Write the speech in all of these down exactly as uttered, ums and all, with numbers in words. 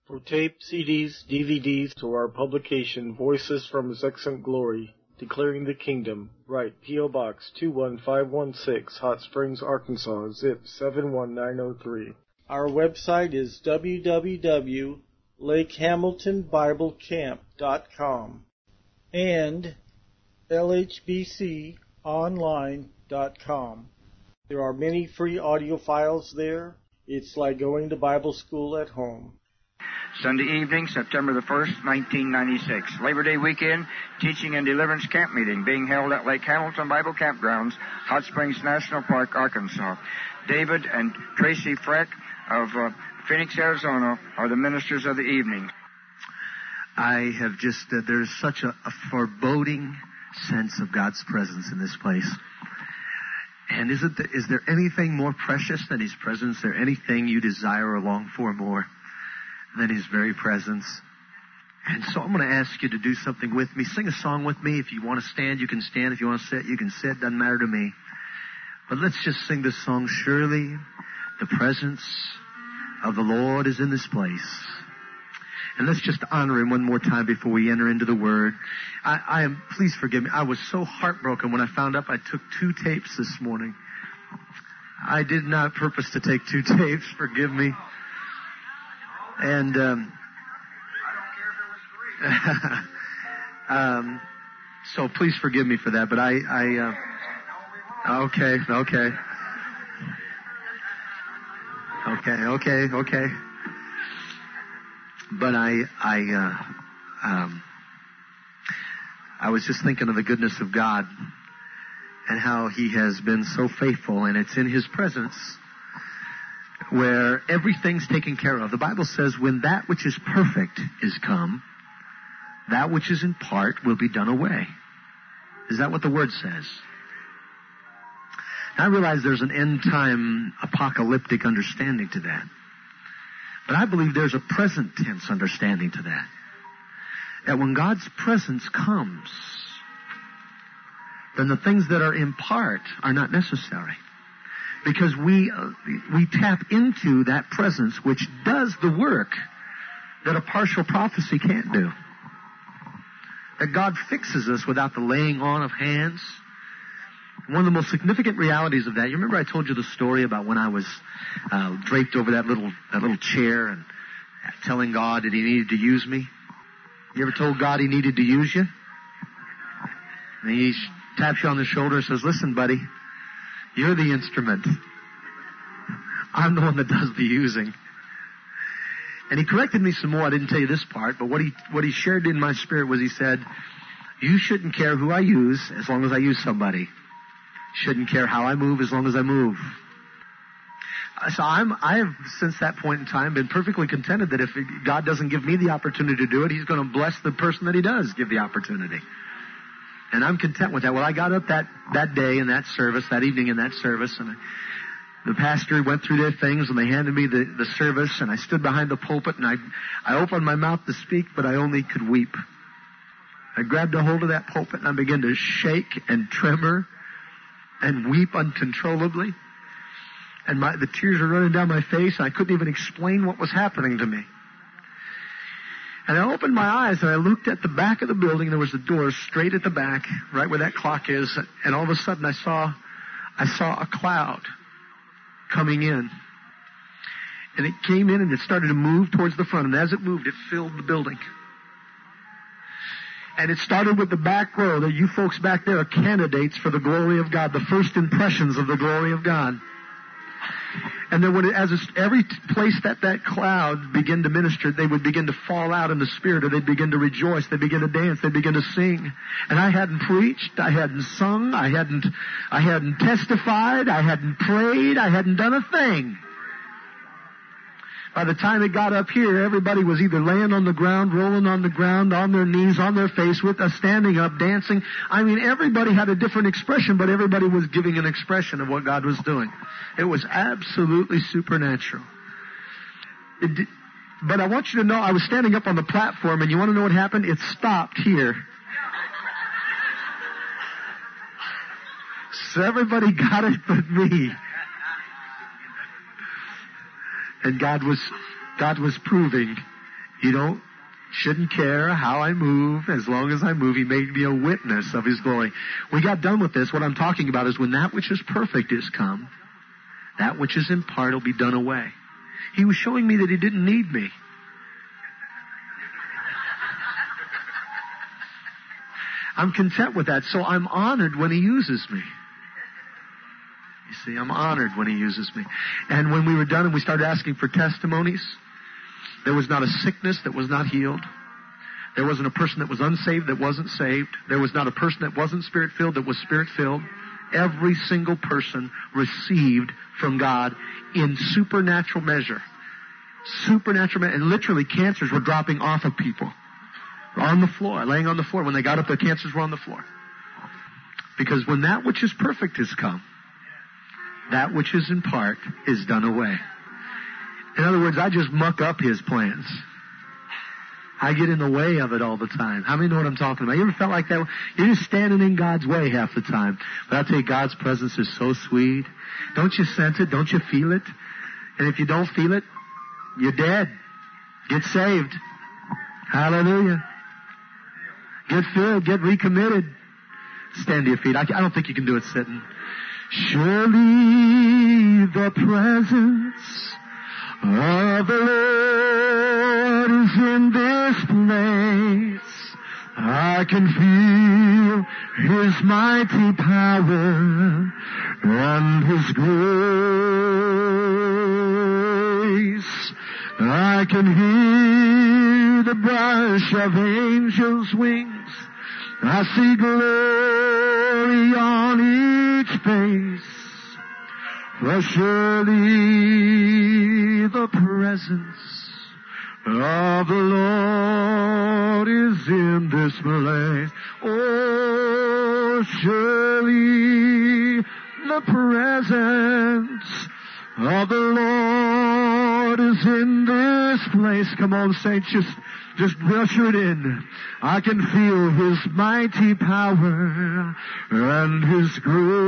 For tape, C Ds, D V Ds, to our publication, Voices from His Excellent Glory, Declaring the Kingdom, write P O Box two one five one six, Hot Springs, Arkansas, zip seven one nine zero three. Our website is w w w dot lake hamilton bible camp dot com and l h b c online dot com. There are many free audio files there. It's like going to Bible school at home. Sunday evening, September the first, nineteen ninety-six. Labor Day weekend, teaching and deliverance camp meeting being held at Lake Hamilton Bible Campgrounds, Hot Springs National Park, Arkansas. David and Tracy Freck of uh, Phoenix, Arizona are the ministers of the evening. I have just, uh, there's such a, a foreboding sense of God's presence in this place. And isn't there, is there anything more precious than His presence? Is there anything you desire or long for more than His very presence? And so I'm going to ask you to do something with me. Sing a song with me. If you want to stand, you can stand. If you want to sit, you can sit. Doesn't matter to me. But let's just sing this song. Surely the presence of the Lord is in this place. And let's just honor Him one more time before we enter into the Word. I, I am, please forgive me. I was so heartbroken when I found out I took two tapes this morning. I did not purpose to take two tapes. Forgive me. And, um, um, so please forgive me for that, but I, I, uh, okay, okay. Okay, okay, okay. But I, I, uh, um, I was just thinking of the goodness of God and how He has been so faithful, and it's in His presence where everything's taken care of. The Bible says when that which is perfect is come, that which is in part will be done away. Is that what the Word says? I realize there's an end-time apocalyptic understanding to that. But I believe there's a present tense understanding to that. That when God's presence comes, then the things that are in part are not necessary. Because we uh, we tap into that presence which does the work that a partial prophecy can't do. That God fixes us without the laying on of hands. One of the most significant realities of that, you remember I told you the story about when I was uh, draped over that little that little chair and telling God that He needed to use me? You ever told God He needed to use you? And He taps you on the shoulder and says, listen, buddy, you're the instrument. I'm the one that does the using. And He corrected me some more. I didn't tell you this part, but what he what he shared in my spirit was He said, you shouldn't care who I use as long as I use somebody. Shouldn't care how I move as long as I move. So I'm, I have, since that point in time, been perfectly contented that if God doesn't give me the opportunity to do it, He's going to bless the person that He does give the opportunity. And I'm content with that. Well, I got up that, that day in that service, that evening in that service, and I, the pastor went through their things, and they handed me the, the service, and I stood behind the pulpit, and I, I opened my mouth to speak, but I only could weep. I grabbed a hold of that pulpit, and I began to shake and tremor and weep uncontrollably. And my, the tears were running down my face, and I couldn't even explain what was happening to me. And I opened my eyes, and I looked at the back of the building. There was a door straight at the back, right where that clock is. And all of a sudden, I saw, I saw a cloud coming in. And it came in, and it started to move towards the front. And as it moved, it filled the building. And it started with the back row. That you folks back there are candidates for the glory of God, the first impressions of the glory of God. And then when it, as it, every place that that cloud began to minister, they would begin to fall out in the Spirit, or they'd begin to rejoice, they'd begin to dance, they'd begin to sing. And I hadn't preached, I hadn't sung, I hadn't, I hadn't testified, I hadn't prayed, I hadn't done a thing. By the time it got up here, everybody was either laying on the ground, rolling on the ground, on their knees, on their face, with us standing up, dancing. I mean, everybody had a different expression, but everybody was giving an expression of what God was doing. It was absolutely supernatural. It did, but I want you to know, I was standing up on the platform, and you want to know what happened? It stopped here. So everybody got it but me. And God was, God was proving You don't, shouldn't care how I move as long as I move. He made me a witness of His glory. We got done with this. What I'm talking about is when that which is perfect is come, that which is in part will be done away. He was showing me that He didn't need me. I'm content with that, so I'm honored when He uses me. You see, I'm honored when He uses me. And when we were done and we started asking for testimonies, there was not a sickness that was not healed. There wasn't a person that was unsaved that wasn't saved. There was not a person that wasn't Spirit-filled that was Spirit-filled. Every single person received from God in supernatural measure. Supernatural measure. And literally cancers were dropping off of people. On the floor, laying on the floor. When they got up, their cancers were on the floor. Because when that which is perfect is come, that which is in part is done away. In other words, I just muck up His plans. I get in the way of it all the time. How many know what I'm talking about? You ever felt like that? You're just standing in God's way half the time. But I'll tell you, God's presence is so sweet. Don't you sense it? Don't you feel it? And if you don't feel it, you're dead. Get saved. Hallelujah. Get filled. Get recommitted. Stand to your feet. I, I don't think you can do it sitting. Surely the presence of the Lord is in this place. I can feel His mighty power and His grace. I can hear the brush of angels' wings. I see glory on each face. For surely the presence of the Lord is in this place. Oh, surely the presence of the Lord is in this place. Come on, saints, just, just usher it in. I can feel His mighty power and His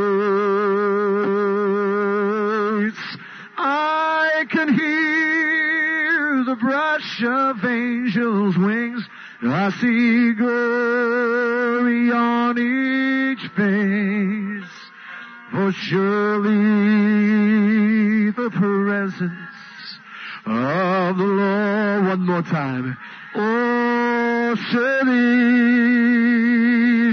grace. I can hear the brush of angels' wings. I see glory on each face. For surely the presence of the Lord. One more time. Oh, surely,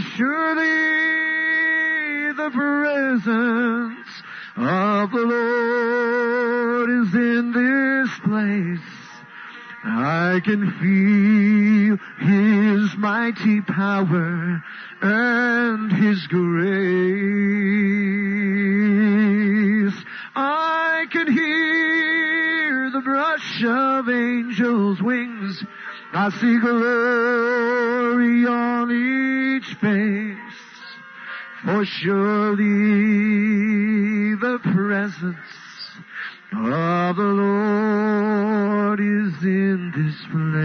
surely the presence of the Lord is in this place. I can feel His mighty power and His grace. I can hear the brush of angels' wings. I see glory on each face. For surely the presence of the Lord is in this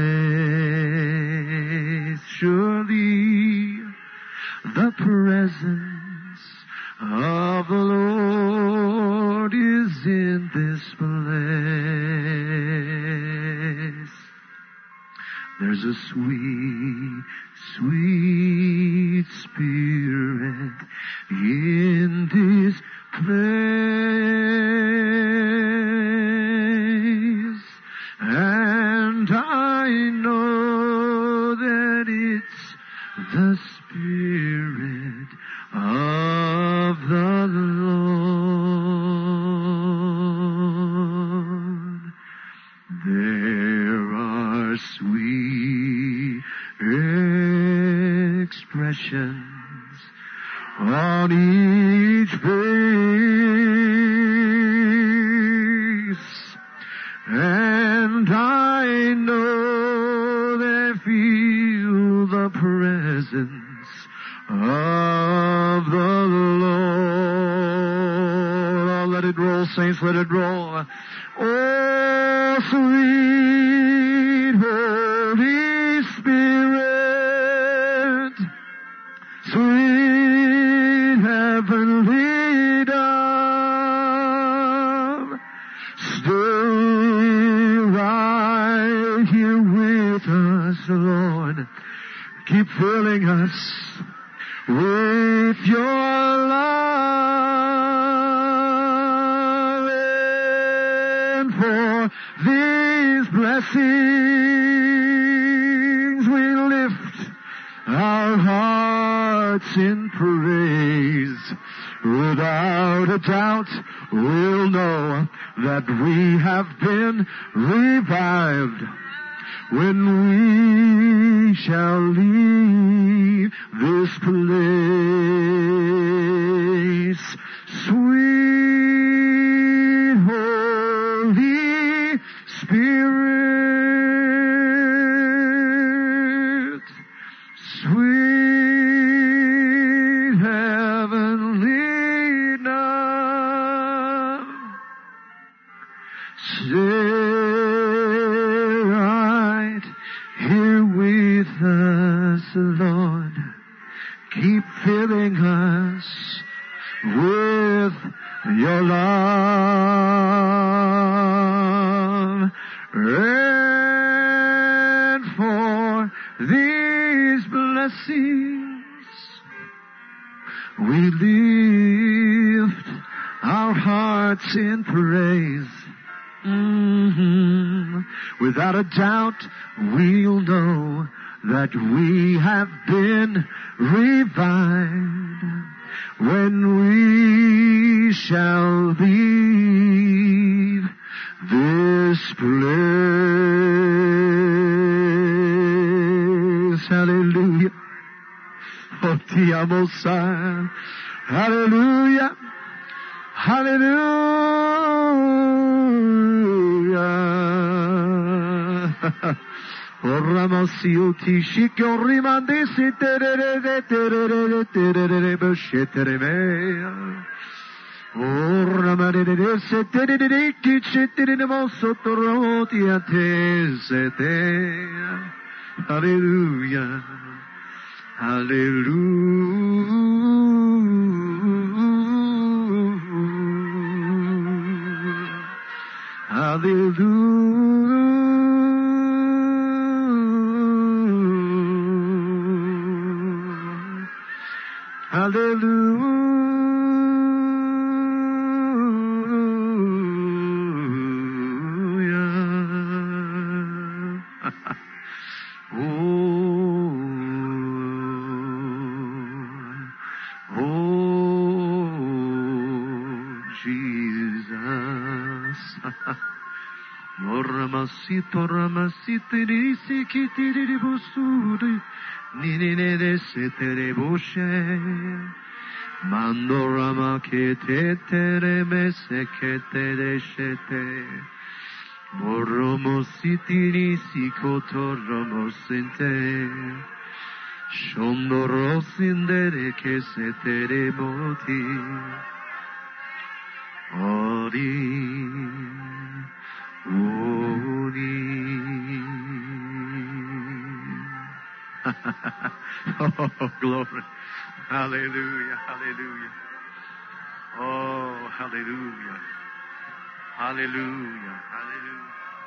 place. Surely the presence of the Lord is in this place. There's a sweet, sweet Spirit in this place, and I know that it's the Spirit of the Lord. There are sweet expressions on each face, and I know they feel the presence of the Lord. Oh, let it roll, saints, let it roll. Oh, sweet Holy Spirit, sweet heavenly dove, stay right here with Lord. Keep filling us with your love, and for these blessings we lift our hearts in praise. Without a doubt, we'll know that we have been revived when we shall leave this place. Sweet Holy Spirit, sweet heavenly dove, stay right here with us, Lord. Keep filling us with your love, and for these blessings we lift our hearts in praise. Mm-hmm. Without a doubt, we'll know that we have been revived when we shall leave this place. Hallelujah. Oh, ti amo, Son. Hallelujah. Hallelujah. Oramasiuti shikorimande siterere terere terere beshetereme. Oramarere seterere kicheterere mosotoroti atesete. Hallelujah. Hallelujah. Hallelujah. Hallelujah. Oh, oh, Jesus. Oramasito, ramasito, risikitiri busuri. Nine de setere boshe, mandorama ke te tere mese ke te de shete, moromo sitini sikoto romo sinte, shondoro sindere ke setere moti, ori, ori. Oh, glory. Hallelujah, hallelujah. Oh, hallelujah. Hallelujah, hallelujah.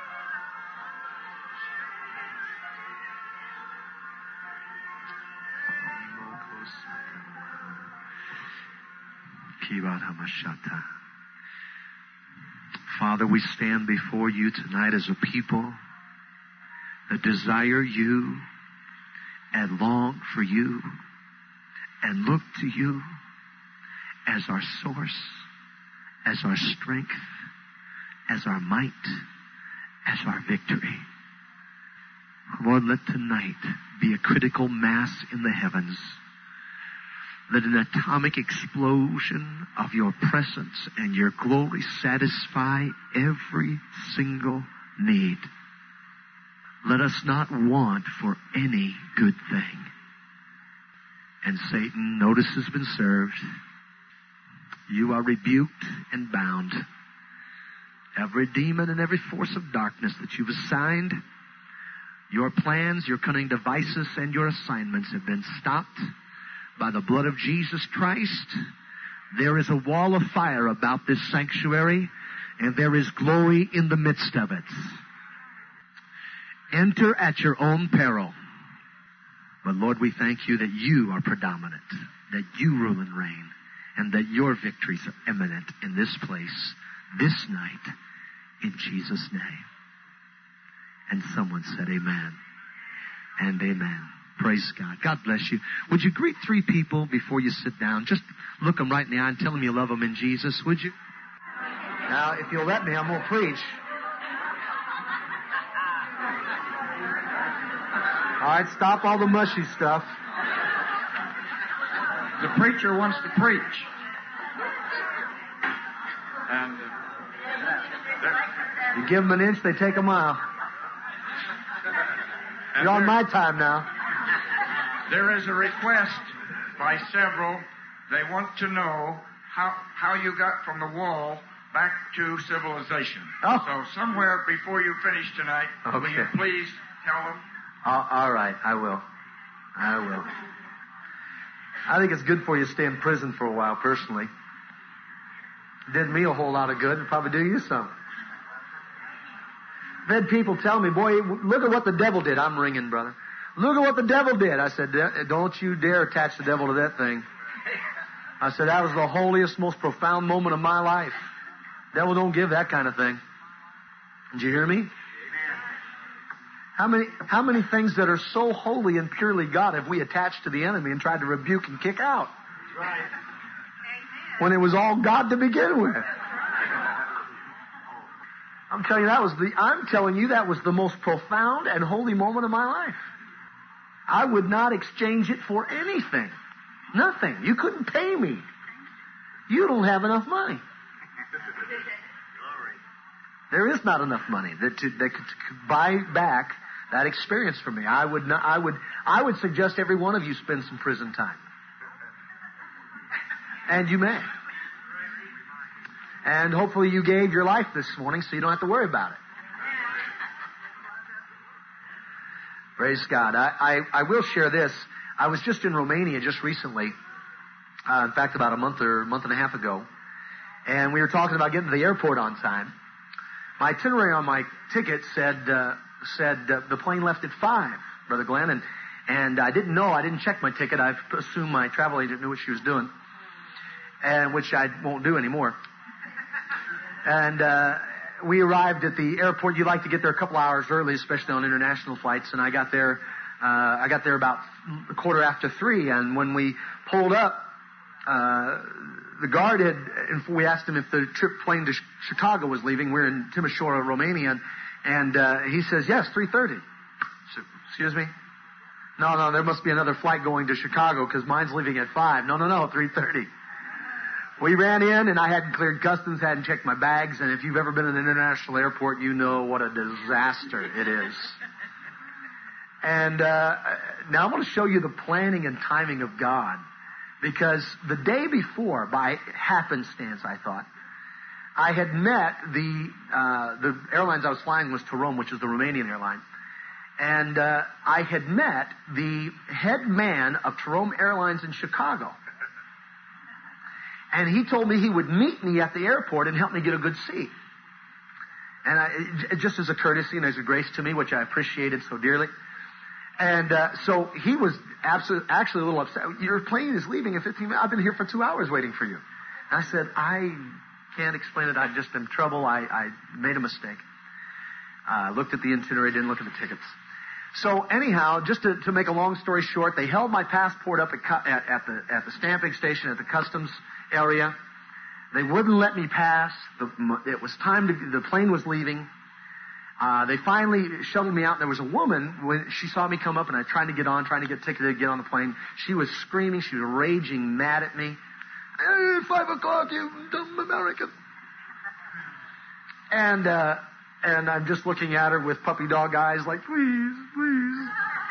Father, we stand before you tonight as a people that desire you and long for you and look to you as our source, as our strength, as our might, as our victory. Lord, let tonight be a critical mass in the heavens. Let an atomic explosion of your presence and your glory satisfy every single need. Let us not want for any good thing. And Satan, notice, has been served. You are rebuked and bound. Every demon and every force of darkness that you've assigned, your plans, your cunning devices, and your assignments have been stopped by the blood of Jesus Christ. There is a wall of fire about this sanctuary, and there is glory in the midst of it. Enter at your own peril. But Lord, we thank you that you are predominant, that you rule and reign, and that your victories are imminent in this place, this night, in Jesus' name. And someone said amen and amen. Praise God. God bless you. Would you greet three people before you sit down? Just look them right in the eye and tell them you love them in Jesus, would you? Now, if you'll let me, I'm going to preach. All right, stop all the mushy stuff. The preacher wants to preach. And uh, you give them an inch, they take a mile. You're on my time now. There is a request by several. They want to know how how you got from the wall back to civilization. Oh. So somewhere before you finish tonight, okay. Will you please tell them? Uh, all right, I will. I will. I think it's good for you to stay in prison for a while, personally. Did me a whole lot of good. It'll probably do you some. I've had people tell me, boy, look at what the devil did. I'm ringing, brother. Look at what the devil did. I said, don't you dare attach the devil to that thing. I said, that was the holiest, most profound moment of my life. Devil don't give that kind of thing. Did you hear me? Amen. How many, how many things that are so holy and purely God have we attached to the enemy and tried to rebuke and kick out? That's right. When it was all God to begin with. I'm telling you, that was the, I'm telling you, that was the most profound and holy moment of my life. I would not exchange it for anything. Nothing. You couldn't pay me. You don't have enough money. There is not enough money that, to, that could buy back that experience for me. I would not, I would, I would suggest every one of you spend some prison time. And you may. And hopefully you gave your life this morning so you don't have to worry about it. Praise God. I, I, I will share this. I was just in Romania just recently. Uh, in fact, about a month or month and a half ago. And we were talking about getting to the airport on time. My itinerary on my ticket said uh, said uh, the plane left at five, Brother Glenn. And, and I didn't know. I didn't check my ticket. I assumed my travel agent knew what she was doing. And which I won't do anymore. And uh, we arrived at the airport. You like to get there a couple hours early, especially on international flights. And I got there. Uh, I got there about a quarter after three. And when we pulled up, uh, the guard had. And we asked him if the trip plane to Chicago was leaving. We're in Timișoara, Romania, and, and uh, he says yes, three thirty. So, excuse me. No, no, there must be another flight going to Chicago because mine's leaving at five. No, no, no, three thirty. We ran in, and I hadn't cleared customs, hadn't checked my bags, and if you've ever been in an international airport, you know what a disaster it is. And uh, now I want to show you the planning and timing of God, because the day before, by happenstance, I thought, I had met the uh, the airlines I was flying was to Rome, which is the Romanian airline, and uh, I had met the head man of Rome Airlines in Chicago. And he told me he would meet me at the airport and help me get a good seat. And I, just as a courtesy and as a grace to me, which I appreciated so dearly. And uh, so he was absolutely, actually a little upset. Your plane is leaving in fifteen minutes. I've been here for two hours waiting for you. And I said, I can't explain it. I'm just in trouble. I, I made a mistake. I uh, looked at the itinerary, didn't look at the tickets. So anyhow, just to, to make a long story short, they held my passport up at, at, at the at the stamping station at the customs area. They wouldn't let me pass. The, it was time to. The plane was leaving. Uh, they finally shuttled me out. There was a woman when she saw me come up, and I tried to get on, trying to get ticketed to get on the plane. She was screaming. She was raging, mad at me. Hey, five o'clock, you dumb American. And. Uh, And I'm just looking at her with puppy dog eyes like, please, please.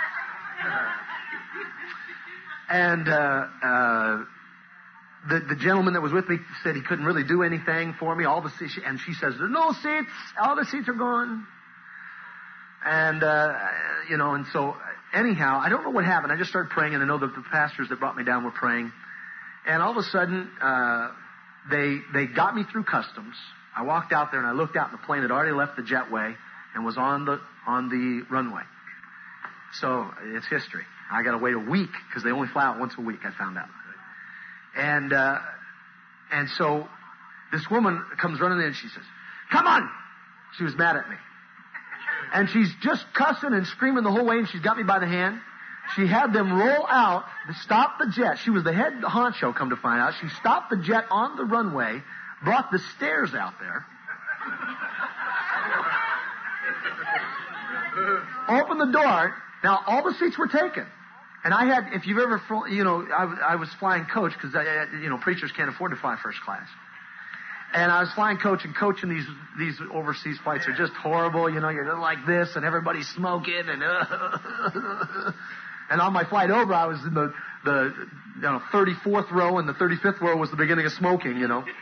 And uh, uh, the, the gentleman that was with me said he couldn't really do anything for me. All the seats, and she says, there are no seats. All the seats are gone. And, uh, you know, and so anyhow, I don't know what happened. I just started praying, and I know that the pastors that brought me down were praying. And all of a sudden, uh, they they got me through customs. I walked out there and I looked out, and the plane had already left the jetway and was on the on the runway. So it's history. I got to wait a week because they only fly out once a week, I found out. And, uh, and so this woman comes running in and she says, "Come on!" She was mad at me. And she's just cussing and screaming the whole way, and she's got me by the hand. She had them roll out, stop the jet. She was the head honcho, come to find out. She stopped the jet on the runway, brought the stairs out there, opened the door. Now, all the seats were taken. And I had, if you've ever, you know, I, I was flying coach because, you know, preachers can't afford to fly first class. And I was flying coach, and coaching these these overseas flights are just horrible. You know, you're like this, and everybody's smoking, and uh, and on my flight over, I was in the the you know thirty-fourth row, and the thirty-fifth row was the beginning of smoking. You know,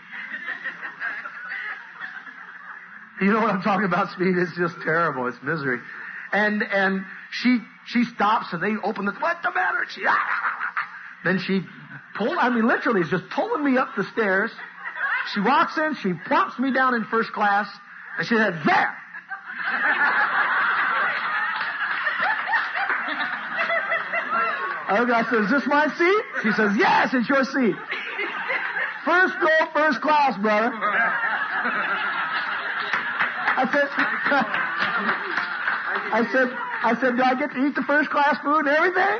you know what I'm talking about, Speed? It's just terrible. It's misery. And and she she stops, and they open the what's the matter? She ah, then she pulled. I mean, literally, is just pulling me up the stairs. She walks in, she plumps me down in first class, and she said, "There!" I said, "Is this my seat?" She says, "Yes, it's your seat. First row, first class, brother." I said, I said, I said, "Do I get to eat the first class food and everything?"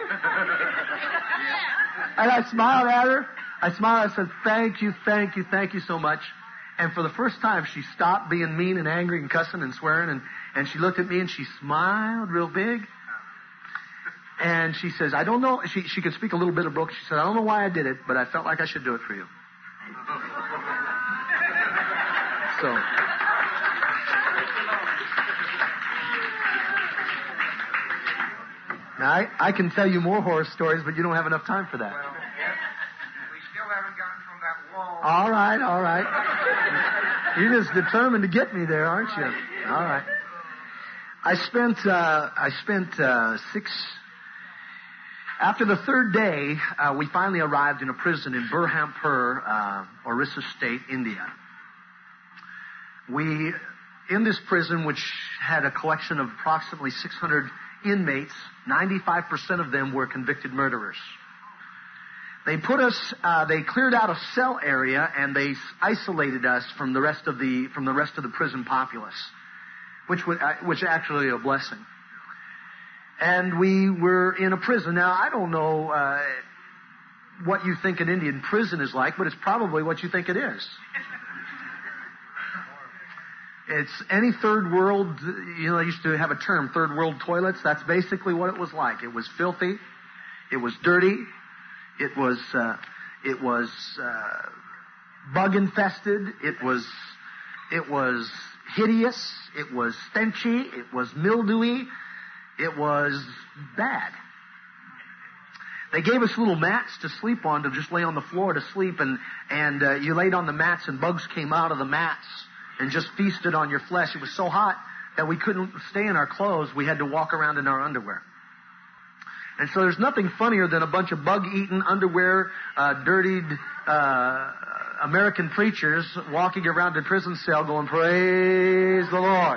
And I smiled at her. I smiled. I said, "Thank you, thank you, thank you so much." And for the first time, she stopped being mean and angry and cussing and swearing, and, and she looked at me and she smiled real big. And she says, "I don't know." She, she could speak a little bit of broken. She said, "I don't know why I did it, but I felt like I should do it for you." So. Now, I, I can tell you more horror stories, but you don't have enough time for that. All right, all right. You're just determined to get me there, aren't you? All right. I spent, uh, I spent, uh, six, after the third day, uh, we finally arrived in a prison in Burhampur, uh, Orissa State, India. We, in this prison, which had a collection of approximately six hundred inmates, ninety-five percent of them were convicted murderers. They put us, uh, they cleared out a cell area, and they isolated us from the rest of the, from the rest of the prison populace, which was, uh, which actually a blessing. And we were in a prison. Now, I don't know, uh, what you think an Indian prison is like, but it's probably what you think it is. It's any third world, you know, they used to have a term, third world toilets. That's basically what it was like. It was filthy. It was dirty. It was, uh, it was, uh, bug infested. It was, it was hideous. It was stenchy. It was mildewy. It was bad. They gave us little mats to sleep on, to just lay on the floor to sleep, and, and, uh, you laid on the mats and bugs came out of the mats and just feasted on your flesh. It was so hot that we couldn't stay in our clothes. We had to walk around in our underwear. And so there's nothing funnier than a bunch of bug-eaten, underwear, uh, dirtied, uh, American preachers walking around a prison cell going, "Praise the Lord."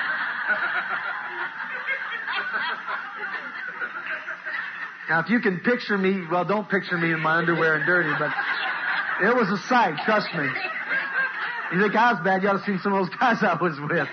Now, if you can picture me, well, don't picture me in my underwear and dirty, but it was a sight, trust me. You think I was bad, you ought to have seen some of those guys I was with.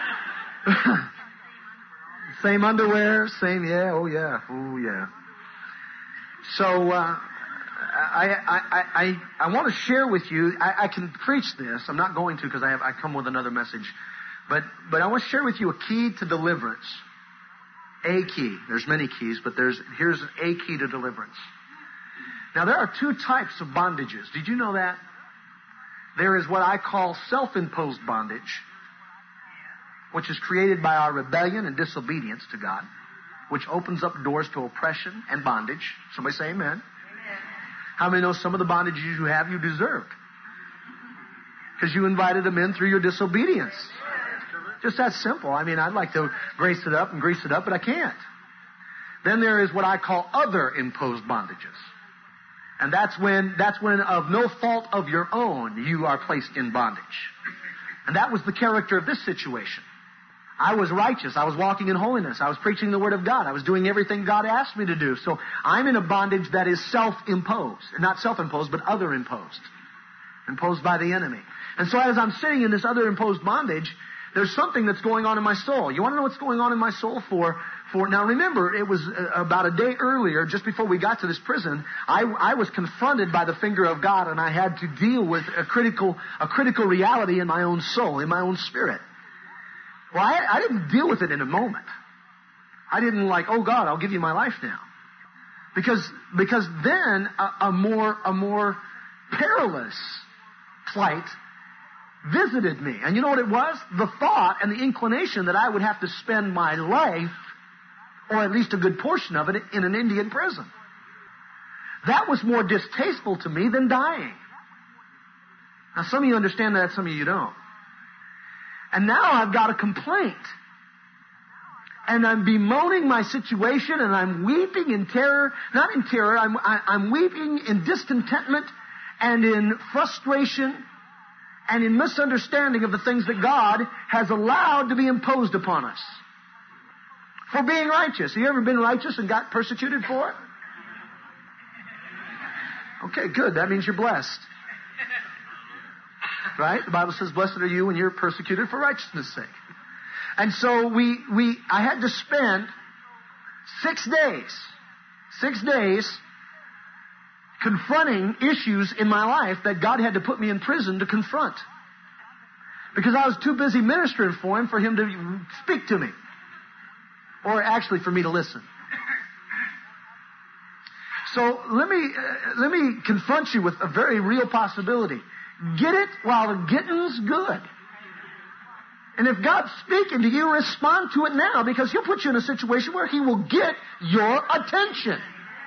Same underwear, same, yeah, oh yeah, oh yeah. So, uh, I, I, I, I, I want to share with you, I, I can preach this, I'm not going to because I have, I come with another message, but, but I want to share with you a key to deliverance. A key. There's many keys, but there's, here's a key to deliverance. Now there are two types of bondages. Did you know that? There is what I call self-imposed bondage, which is created by our rebellion and disobedience to God, which opens up doors to oppression and bondage. Somebody say amen. Amen. How many know some of the bondages you have you deserved? Because you invited them in through your disobedience. Just that simple. I mean, I'd like to grace it up and grease it up, but I can't. Then there is what I call other imposed bondages. And that's when, that's when of no fault of your own, you are placed in bondage. And that was the character of this situation. I was righteous. I was walking in holiness. I was preaching the Word of God. I was doing everything God asked me to do. So I'm in a bondage that is self-imposed. Not self-imposed, but other-imposed. Imposed by the enemy. And so as I'm sitting in this other-imposed bondage, there's something that's going on in my soul. You want to know what's going on in my soul for... For, now remember, it was uh, about a day earlier, just before we got to this prison, I, I was confronted by the finger of God, and I had to deal with a critical, a critical reality in my own soul, in my own spirit. Well, I, I didn't deal with it in a moment. I didn't like, oh God, I'll give you my life now. Because, because then a, a more, a more perilous plight visited me. And you know what it was? The thought and the inclination that I would have to spend my life, or at least a good portion of it, in an Indian prison. That was more distasteful to me than dying. Now, some of you understand that, some of you don't. And now I've got a complaint. And I'm bemoaning my situation, and I'm weeping in terror. Not in terror, I'm, I, I'm weeping in discontentment and in frustration and in misunderstanding of the things that God has allowed to be imposed upon us. For being righteous. Have you ever been righteous and got persecuted for it? Okay, good. That means you're blessed. Right? The Bible says, blessed are you when you're persecuted for righteousness' sake. And so we, we, I had to spend six days, six days confronting issues in my life that God had to put me in prison to confront. Because I was too busy ministering for Him for Him to speak to me. Or actually for me to listen. So let me uh, let me confront you with a very real possibility. Get it while the getting's good. And if God's speaking to you, respond to it now, because He'll put you in a situation where He will get your attention.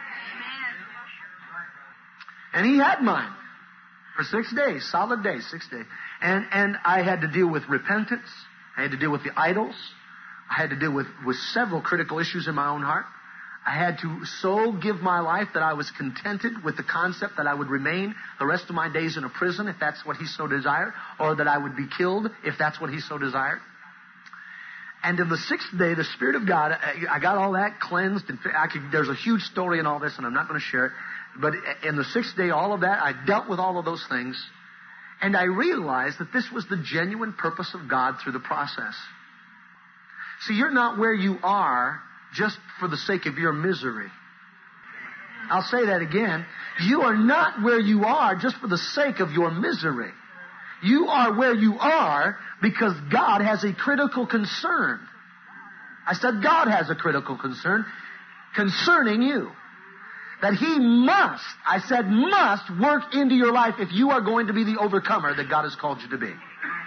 And He had mine for six days, solid days, six days. And and I had to deal with repentance. I had to deal with the idols. I had to deal with, with several critical issues in my own heart. I had to so give my life that I was contented with the concept that I would remain the rest of my days in a prison if that's what He so desired, or that I would be killed if that's what He so desired. And in the sixth day, the Spirit of God, I, I got all that cleansed. And I could, there's a huge story in all this, and I'm not going to share it. But in the sixth day, all of that, I dealt with all of those things. And I realized that this was the genuine purpose of God through the process. See, you're not where you are just for the sake of your misery. I'll say that again. You are not where you are just for the sake of your misery. You are where you are because God has a critical concern. I said God has a critical concern concerning you. That He must, I said must, work into your life if you are going to be the overcomer that God has called you to be.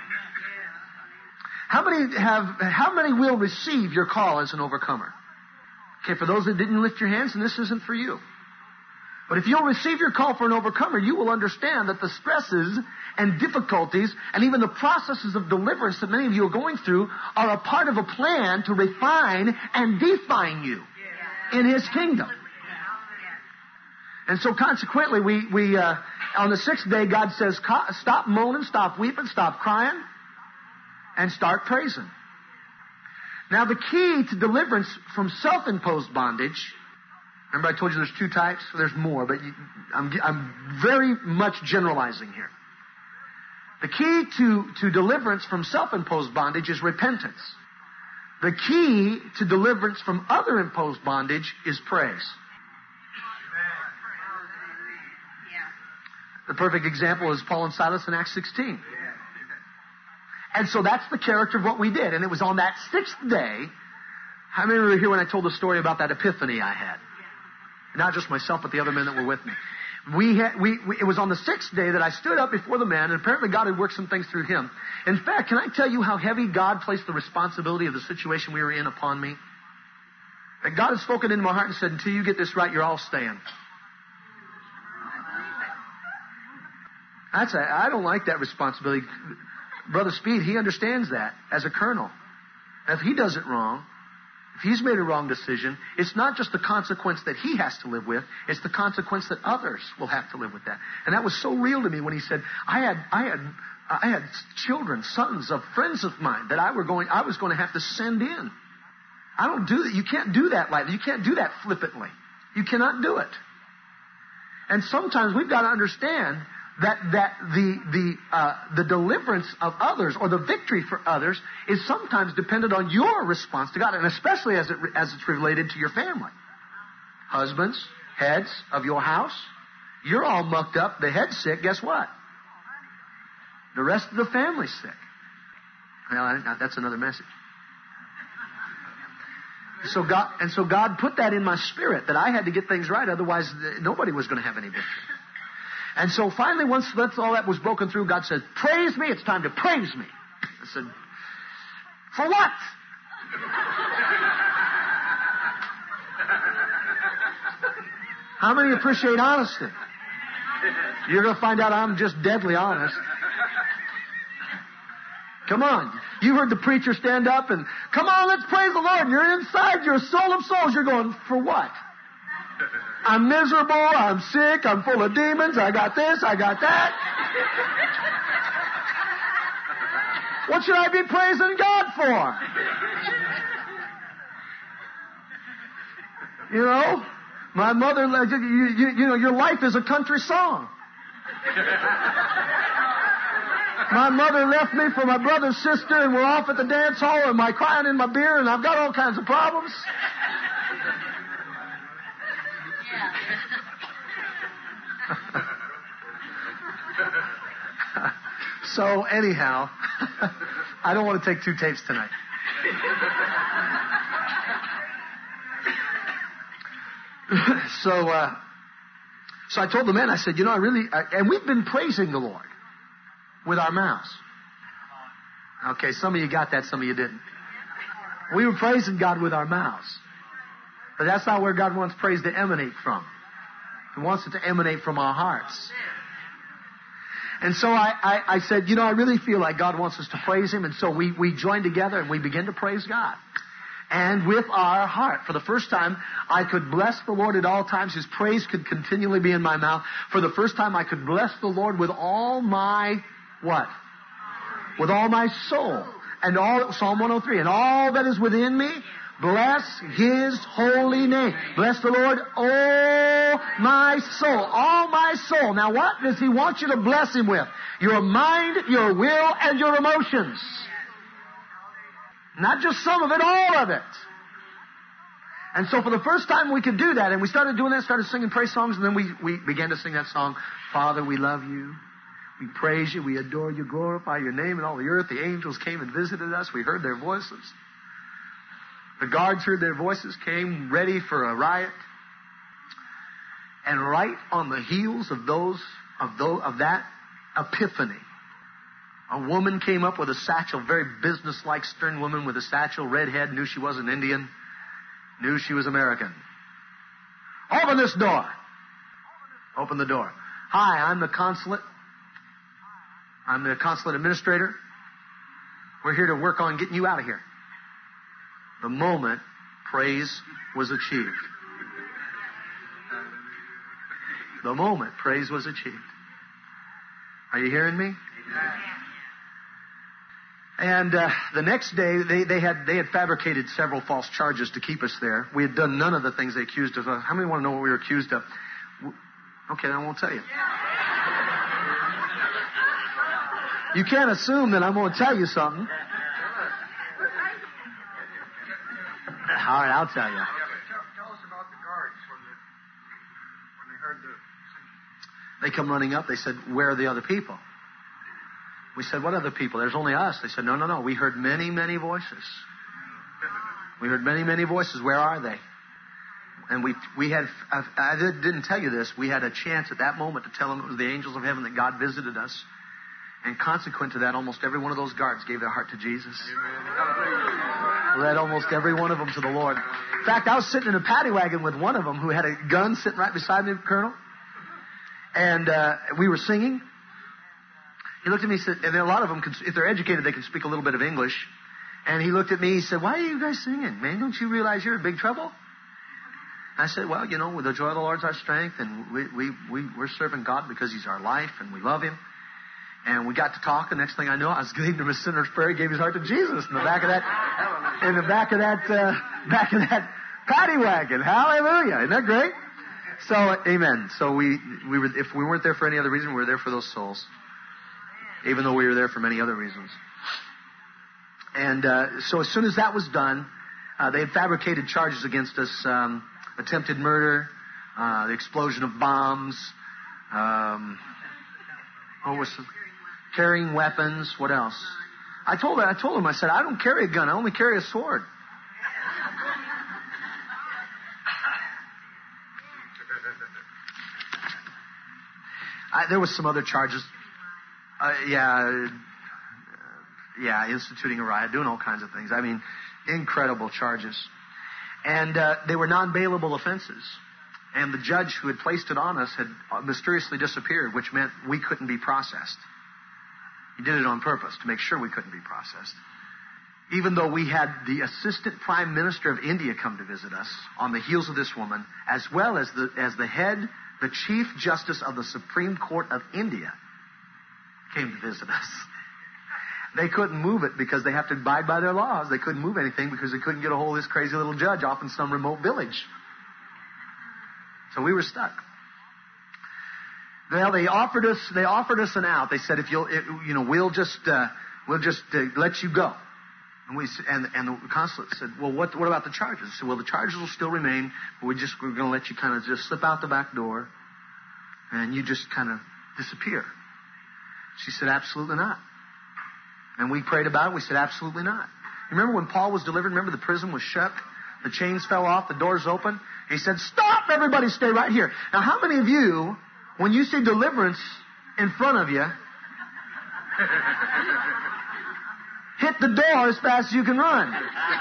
How many have, how many will receive your call as an overcomer? Okay, for those that didn't lift your hands, and this isn't for you. But if you'll receive your call for an overcomer, you will understand that the stresses and difficulties and even the processes of deliverance that many of you are going through are a part of a plan to refine and define you in His kingdom. And so consequently, we, we uh, on the sixth day, God says, stop moaning, stop weeping, stop crying, and start praising. Now, the key to deliverance from self-imposed bondage, remember I told you there's two types? There's more, but you, I'm, I'm very much generalizing here. The key to, to deliverance from self-imposed bondage is repentance. The key to deliverance from other imposed bondage is praise. The perfect example is Paul and Silas in Acts sixteen. And so that's the character of what we did. And it was on that sixth day, how many were here when I told the story about that epiphany I had? Not just myself, but the other men that were with me. We had, we, we, it was on the sixth day that I stood up before the man, and apparently God had worked some things through him. In fact, can I tell you how heavy God placed the responsibility of the situation we were in upon me? That God had spoken into my heart and said, until you get this right, you're all staying. That's a, I don't like that responsibility. Brother Speed, he understands that as a colonel. If he does it wrong, if he's made a wrong decision, it's not just the consequence that he has to live with, it's the consequence that others will have to live with that. And that was so real to me when he said, I had, I had I had children, sons of friends of mine that I were going, I was going to have to send in. I don't do that. You can't do that lightly. You can't do that flippantly. You cannot do it. And sometimes we've got to understand that that the the uh, the deliverance of others or the victory for others is sometimes dependent on your response to God, and especially as it as it's related to your family. Husbands, heads of your house, you're all mucked up. The head's sick. Guess what? The rest of the family's sick. Well, that's another message. So God, and so God put that in my spirit that I had to get things right, otherwise nobody was going to have any victory. And so finally, once that's all that was broken through, God said, "Praise me. It's time to praise me." I said, "For what?" How many appreciate honesty? You're going to find out I'm just deadly honest. Come on. You heard the preacher stand up and, "Come on, let's praise the Lord." And you're inside, you're a soul of souls. You're going, "For what? I'm miserable. I'm sick. I'm full of demons. I got this. I got that. What should I be praising God for?" You know, my mother, you, you, you know, your life is a country song. My mother left me for my brother's sister, and we're off at the dance hall, and my crying in my beer, and I've got all kinds of problems. So anyhow, I don't want to take two tapes tonight. so, uh, so I told the men, I said, you know, I really, I, and we've been praising the Lord with our mouths. Okay, some of you got that, some of you didn't. We were praising God with our mouths. But that's not where God wants praise to emanate from. He wants it to emanate from our hearts. And so I, I, I said, you know, I really feel like God wants us to praise Him. And so we, we joined together and we began to praise God. And with our heart. For the first time, I could bless the Lord at all times. His praise could continually be in my mouth. For the first time, I could bless the Lord with all my, what? With all my soul. And all, Psalm one oh three, and all that is within me, bless His holy name. Bless the Lord, oh my soul. All my soul. Now what does He want you to bless Him with? Your mind, your will, and your emotions. Not just some of it, all of it. And so for the first time we could do that, and we started doing that, started singing praise songs, and then we, we began to sing that song, "Father, we love you. We praise you. We adore you. Glorify your name in all the earth." The angels came and visited us. We heard their voices. The guards heard their voices, came ready for a riot. And right on the heels of those, of those, of that epiphany, a woman came up with a satchel, very businesslike, stern woman with a satchel, red head, knew she wasn't Indian, knew she was American. "Open this door." Open the door. "Hi, I'm the consulate. I'm the consulate administrator. We're here to work on getting you out of here." The moment praise was achieved. The moment praise was achieved. Are you hearing me? And uh, the next day, they, they had they had fabricated several false charges to keep us there. We had done none of the things they accused us of. How many want to know what we were accused of? Okay, I won't tell you. You can't assume that I'm going to tell you something. All right, I'll tell you. Tell, tell us about the guards when, the, when they heard the... They come running up. They said, "Where are the other people?" We said, "What other people? There's only us." They said, "No, no, no. We heard many, many voices. We heard many, many voices. Where are they?" And we we had, I, I didn't tell you this, we had a chance at that moment to tell them it was the angels of heaven that God visited us. And consequent to that, almost every one of those guards gave their heart to Jesus. Led almost every one of them to the Lord. In fact, I was sitting in a paddy wagon with one of them who had a gun sitting right beside me, Colonel. And uh, we were singing. He looked at me and said, and a lot of them, can, if they're educated, they can speak a little bit of English. And he looked at me, he said, "Why are you guys singing? Man, don't you realize you're in big trouble?" I said, "Well, you know, the joy of the Lord is our strength, and we, we, we, we're serving God because He's our life, and we love Him. And we got to talk. The next thing I know, I was leading him a sinner's prayer. He gave his heart to Jesus in the back of that, in the back of that, uh, back of that paddy wagon. Hallelujah! Isn't that great? So, amen. So we we were, if we weren't there for any other reason, we were there for those souls, even though we were there for many other reasons. And uh, so, as soon as that was done, uh, they had fabricated charges against us: um, attempted murder, uh, the explosion of bombs. Um, what was the, carrying weapons? What else? I told her, I told him, I said, I don't carry a gun. I only carry a sword. I, there was some other charges. Uh, yeah, uh, yeah, instituting a riot, doing all kinds of things. I mean, incredible charges. And uh, they were non-bailable offenses. And the judge who had placed it on us had mysteriously disappeared, which meant we couldn't be processed. He did it on purpose to make sure we couldn't be processed. Even though we had the Assistant Prime Minister of India come to visit us on the heels of this woman, as well as the, as the head, the Chief Justice of the Supreme Court of India came to visit us. They couldn't move it because they have to abide by their laws. They couldn't move anything because they couldn't get a hold of this crazy little judge off in some remote village. So we were stuck. Well, they offered us, they offered us an out. They said, if you'll, it, you know, we'll just, uh, we'll just uh, let you go. And we, and, and the consulate said, well, what, what about the charges? I said, well, the charges will still remain, but we just, we're going to let you kind of just slip out the back door, and you just kind of disappear. She said, absolutely not. And we prayed about it. We said, absolutely not. You remember when Paul was delivered? Remember the prison was shut? The chains fell off. The doors open. He said, stop, everybody, stay right here. Now, how many of you, when you see deliverance in front of you, hit the door as fast as you can run?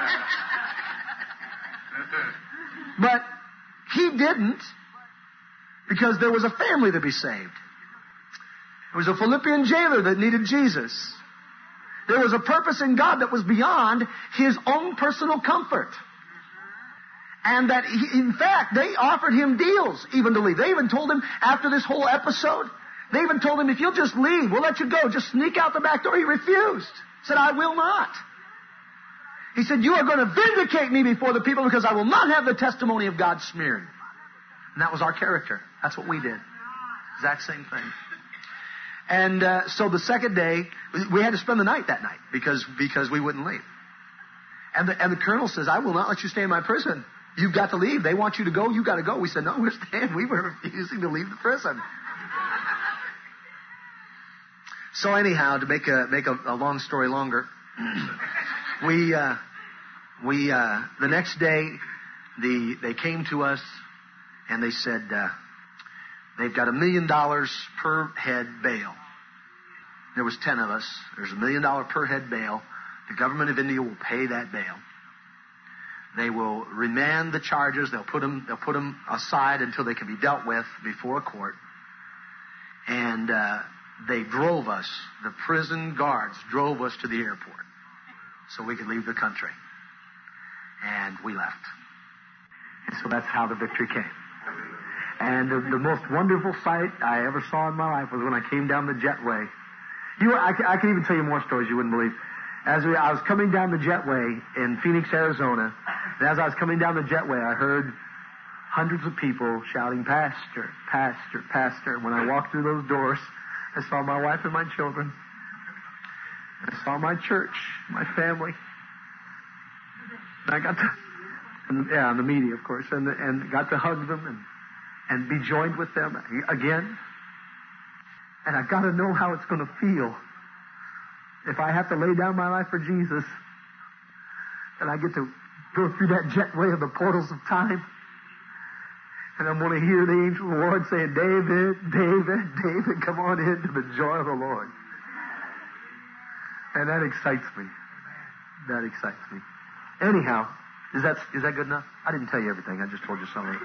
But he didn't, because there was a family to be saved. There was a Philippian jailer that needed Jesus. There was a purpose in God that was beyond his own personal comfort. And that, he, in fact, they offered him deals even to leave. They even told him, after this whole episode, they even told him, if you'll just leave, we'll let you go. Just sneak out the back door. He refused. Said, I will not. He said, you are going to vindicate me before the people because I will not have the testimony of God smeared. And that was our character. That's what we did. Exact same thing. And uh, so the second day, we had to spend the night that night because because we wouldn't leave. And the, and the colonel says, I will not let you stay in my prison. You've got to leave. They want you to go. You've got to go. We said, no, we're staying. We were refusing to leave the prison. So anyhow, to make a make a, a long story longer, we uh, we uh, the next day the they came to us and they said uh, they've got a million dollars per head bail. There was ten of us. There's a million dollar per head bail. The government of India will pay that bail. They will remand the charges. They'll put them they'll put them aside until they can be dealt with before a court. And uh, they drove us. The prison guards drove us to the airport so we could leave the country. And we left. And so that's how the victory came. And the, the most wonderful sight I ever saw in my life was when I came down the jetway. You, I, I can even tell you more stories you wouldn't believe. As we, I was coming down the jetway in Phoenix, Arizona, and as I was coming down the jetway, I heard hundreds of people shouting, Pastor, Pastor, Pastor. When I walked through those doors, I saw my wife and my children. I saw my church, my family. And I got to, and, yeah, and the media, of course, and, and got to hug them and, and be joined with them again. And I got to know how it's going to feel if I have to lay down my life for Jesus, and I get to go through that jetway of the portals of time, and I'm going to hear the angel of the Lord saying, David, David, David, come on into the joy of the Lord. And that excites me. That excites me. Anyhow, is that is that good enough? I didn't tell you everything. I just told you some of it.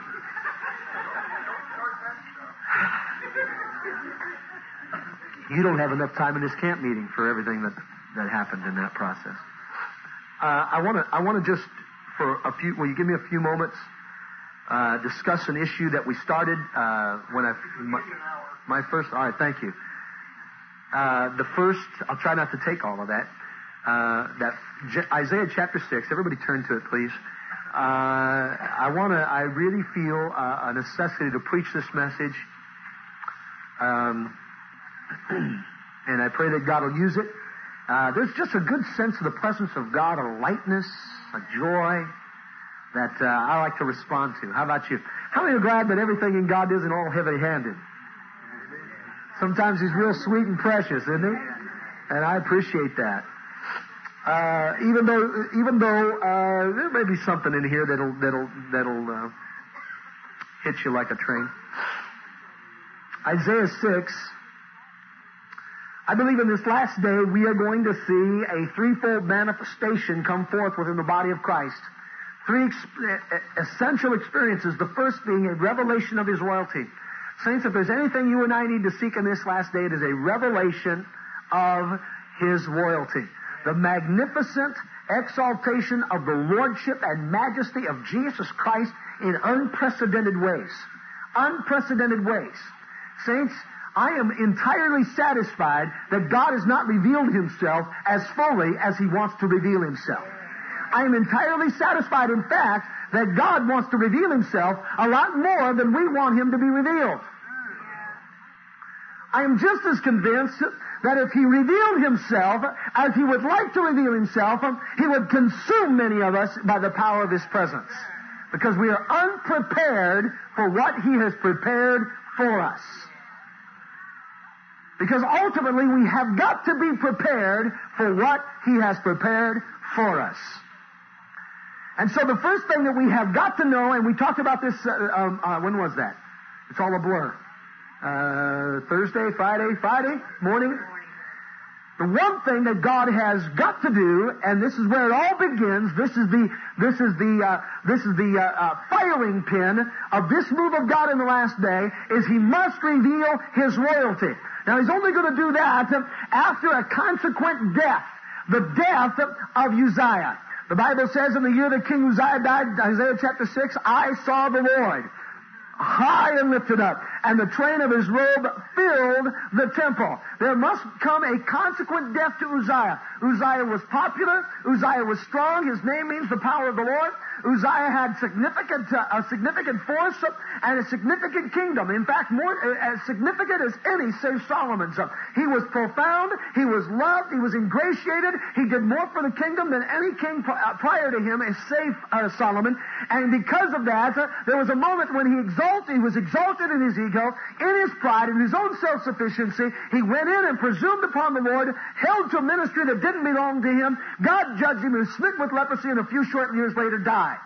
You don't have enough time in this camp meeting for everything that, that happened in that process. Uh, I want to I want to just for a few. Will you give me a few moments? Uh, discuss an issue that we started uh, when I my, my first. All right, thank you. uh, the first, I'll try not to take all of that, uh, that Isaiah chapter six. Everybody turn to it, please. Uh, I want to, I really feel uh, a necessity to preach this message. Um, and I pray that God will use it. Uh, there's just a good sense of the presence of God, a lightness, a joy that uh, I like to respond to. How about you? How many are glad that everything in God isn't all heavy-handed? Sometimes He's real sweet and precious, isn't He? And I appreciate that. Uh, even though, even though uh, there may be something in here that'll that'll that'll uh, hit you like a train. Isaiah six. I believe in this last day we are going to see a threefold manifestation come forth within the body of Christ. Three ex- essential experiences. The first being a revelation of His royalty. Saints, if there's anything you and I need to seek in this last day, it is a revelation of His royalty. The magnificent exaltation of the lordship and majesty of Jesus Christ in unprecedented ways. Unprecedented ways. Saints, I am entirely satisfied that God has not revealed Himself as fully as He wants to reveal Himself. I am entirely satisfied, in fact, that God wants to reveal Himself a lot more than we want Him to be revealed. I am just as convinced that if He revealed Himself as He would like to reveal Himself, He would consume many of us by the power of His presence. Because we are unprepared for what He has prepared for us. Because ultimately we have got to be prepared for what He has prepared for us. And so the first thing that we have got to know, and we talked about this, uh, um, uh, when was that? It's all a blur. Uh, Thursday, Friday, Friday morning? The one thing that God has got to do, and this is where it all begins, this is the, this is the, uh, this is the, uh, uh, firing pin of this move of God in the last day, is He must reveal His royalty. Now He's only going to do that after a consequent death. The death of Uzziah. The Bible says in the year that King Uzziah died, Isaiah chapter six, I saw the Lord high and lifted up, and the train of His robe filled the temple. There must come a consequent death to Uzziah. Uzziah was popular. Uzziah was strong. His name means the power of the Lord. Uzziah had significant, uh, a significant force and a significant kingdom. In fact, more uh, as significant as any, save Solomon's. Uh, he was profound. He was loved. He was ingratiated. He did more for the kingdom than any king pr- uh, prior to him, save uh, Solomon. And because of that, uh, there was a moment when he exalted. He was exalted in his ego, in his pride, in his own self-sufficiency. He went in and presumed upon the Lord, held to a ministry that didn't belong to him. God judged him. He was smitten with leprosy, and a few short years later died.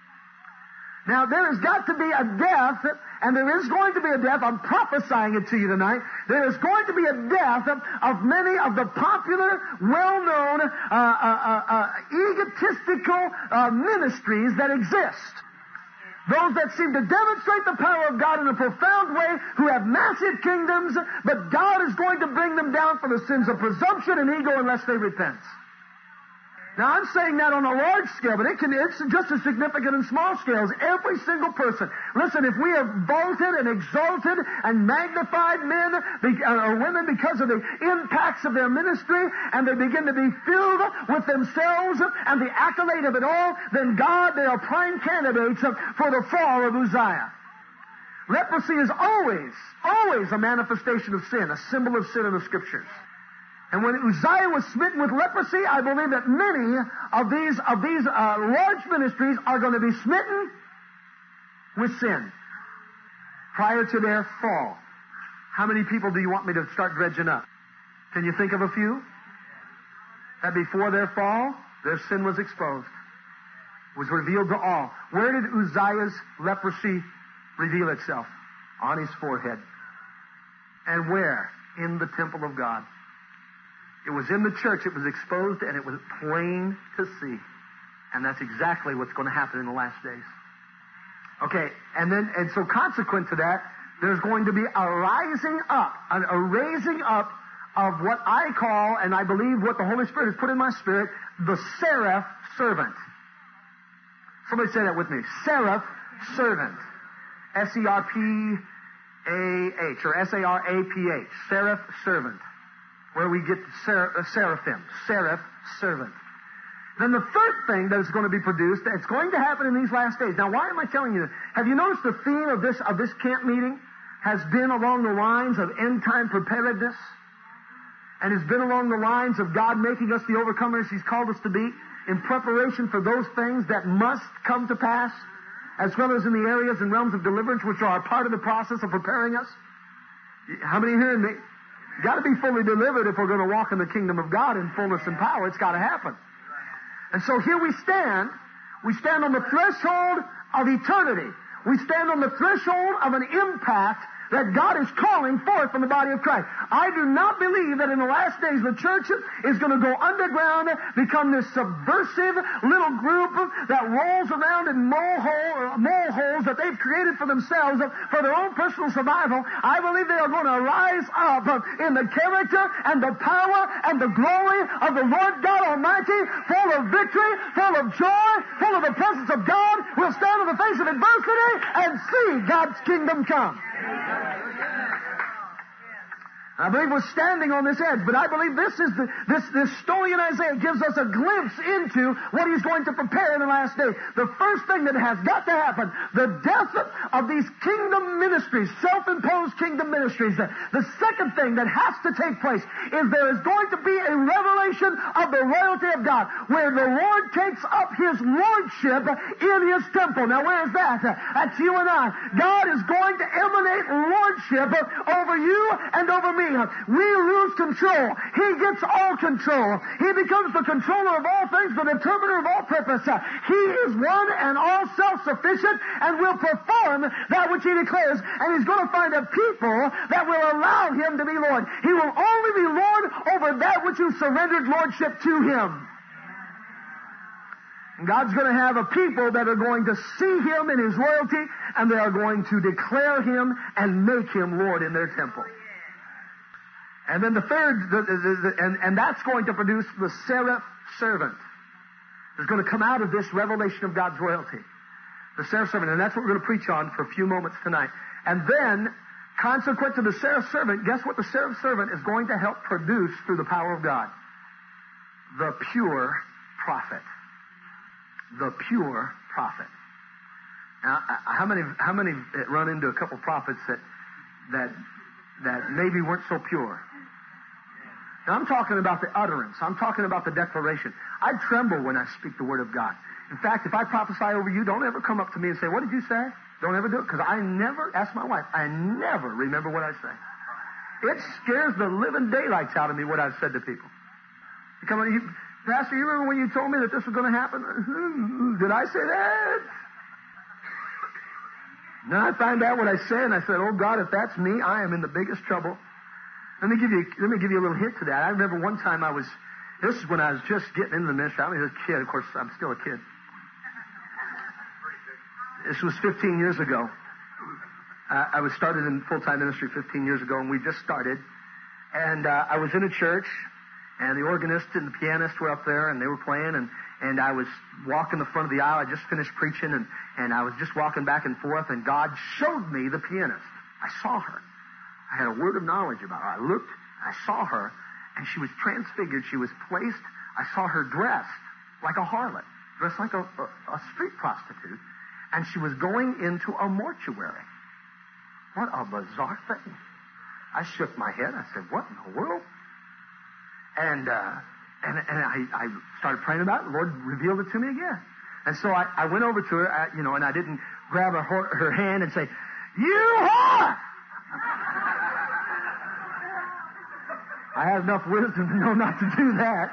Now, there has got to be a death, and there is going to be a death. I'm prophesying it to you tonight. There is going to be a death of, of many of the popular, well-known, uh, uh, uh, egotistical uh, ministries that exist. Those that seem to demonstrate the power of God in a profound way, who have massive kingdoms, but God is going to bring them down for the sins of presumption and ego unless they repent. Now, I'm saying that on a large scale, but it can, it's just as significant in small scales. Every single person. Listen, if we have vaulted and exalted and magnified men or women because of the impacts of their ministry, and they begin to be filled with themselves and the accolade of it all, then God, they are prime candidates for the fall of Uzziah. Leprosy is always, always a manifestation of sin, a symbol of sin in the Scriptures. And when Uzziah was smitten with leprosy, I believe that many of these of these uh, large ministries are going to be smitten with sin prior to their fall. How many people do you want me to start dredging up? Can you think of a few? That before their fall, their sin was exposed, was revealed to all. Where did Uzziah's leprosy reveal itself? On his forehead. And where? In the temple of God. It was in the church, it was exposed, and it was plain to see. And that's exactly what's going to happen in the last days. Okay, and then, and so consequent to that, there's going to be a rising up, a, a raising up of what I call, and I believe what the Holy Spirit has put in my spirit, the seraph servant. Somebody say that with me. Seraph servant. S E R P A H, or S A R A P H. Seraph servant. where we get ser- uh, seraphim, seraph, servant. Then the third thing that is going to be produced, it's going to happen in these last days. Now, why am I telling you this? Have you noticed the theme of this of this camp meeting has been along the lines of end-time preparedness? And has been along the lines of God making us the overcomers He's called us to be in preparation for those things that must come to pass, as well as in the areas and realms of deliverance which are a part of the process of preparing us. How many hearing me? Got to be fully delivered if we're going to walk in the kingdom of God in fullness and power. It's got to happen. And so here we stand. We stand on the threshold of eternity. We stand on the threshold of an impact that God is calling forth from the body of Christ. I do not believe that in the last days the church is going to go underground, become this subversive little group that rolls around in molehole, moleholes that they've created for themselves for their own personal survival. I believe they are going to rise up in the character and the power and the glory of the Lord God Almighty, full of victory, full of joy, full of the presence of God. We'll stand in the face of adversity and see God's kingdom come. I believe we're standing on this edge, but I believe this is the, this, this story in Isaiah gives us a glimpse into what He's going to prepare in the last day. The first thing that has got to happen, the death of these kingdom ministries, self-imposed kingdom ministries. The, the second thing that has to take place is there is going to be a revelation of the royalty of God, where the Lord takes up His lordship in His temple. Now, where is that? That's you and I. God is going to emanate lordship over you and over me. We lose control. He gets all control. He becomes the controller of all things, the determiner of all purpose. He is one and all self-sufficient and will perform that which He declares. And He's going to find a people that will allow Him to be Lord. He will only be Lord over that which you surrendered lordship to Him. And God's going to have a people that are going to see Him in His royalty, and they are going to declare Him and make Him Lord in their temple. And then the third, the, the, the, and, and that's going to produce the seraph servant. There's going to come out of this revelation of God's royalty. The seraph servant. And that's what we're going to preach on for a few moments tonight. And then, consequent to the seraph servant, guess what the seraph servant is going to help produce through the power of God? The pure prophet. The pure prophet. Now, how many, how many run into a couple prophets that, that, that maybe weren't so pure? Now, I'm talking about the utterance. I'm talking about the declaration. I tremble when I speak the word of God. In fact, if I prophesy over you, don't ever come up to me and say, "What did you say?" Don't ever do it, because I never, ask my wife, I never remember what I say. It scares the living daylights out of me what I've said to people. You come on, you, Pastor, you remember when you told me that this was going to happen? Did I say that? Now I find out what I say, and I said, "Oh God, if that's me, I am in the biggest trouble." Let me give you, let me give you a little hint to that. I remember one time I was, this is when I was just getting into the ministry. I was a kid, of course, I'm still a kid. This was fifteen years ago. Uh, I was started in full-time ministry fifteen years ago, and we just started. And uh, I was in a church, and the organist and the pianist were up there, and they were playing, and, and I was walking the front of the aisle. I just finished preaching, and, and I was just walking back and forth, and God showed me the pianist. I saw her. I had a word of knowledge about her. I looked, I saw her, and she was transfigured. She was placed. I saw her dressed like a harlot, dressed like a, a, a street prostitute, and she was going into a mortuary. What a bizarre thing. I shook my head. I said, "What in the world?" And uh, and, and I, I started praying about it. The Lord revealed it to me again. And so I, I went over to her, I, you know, and I didn't grab her, her hand and say, "You whore!" I had enough wisdom to know not to do that.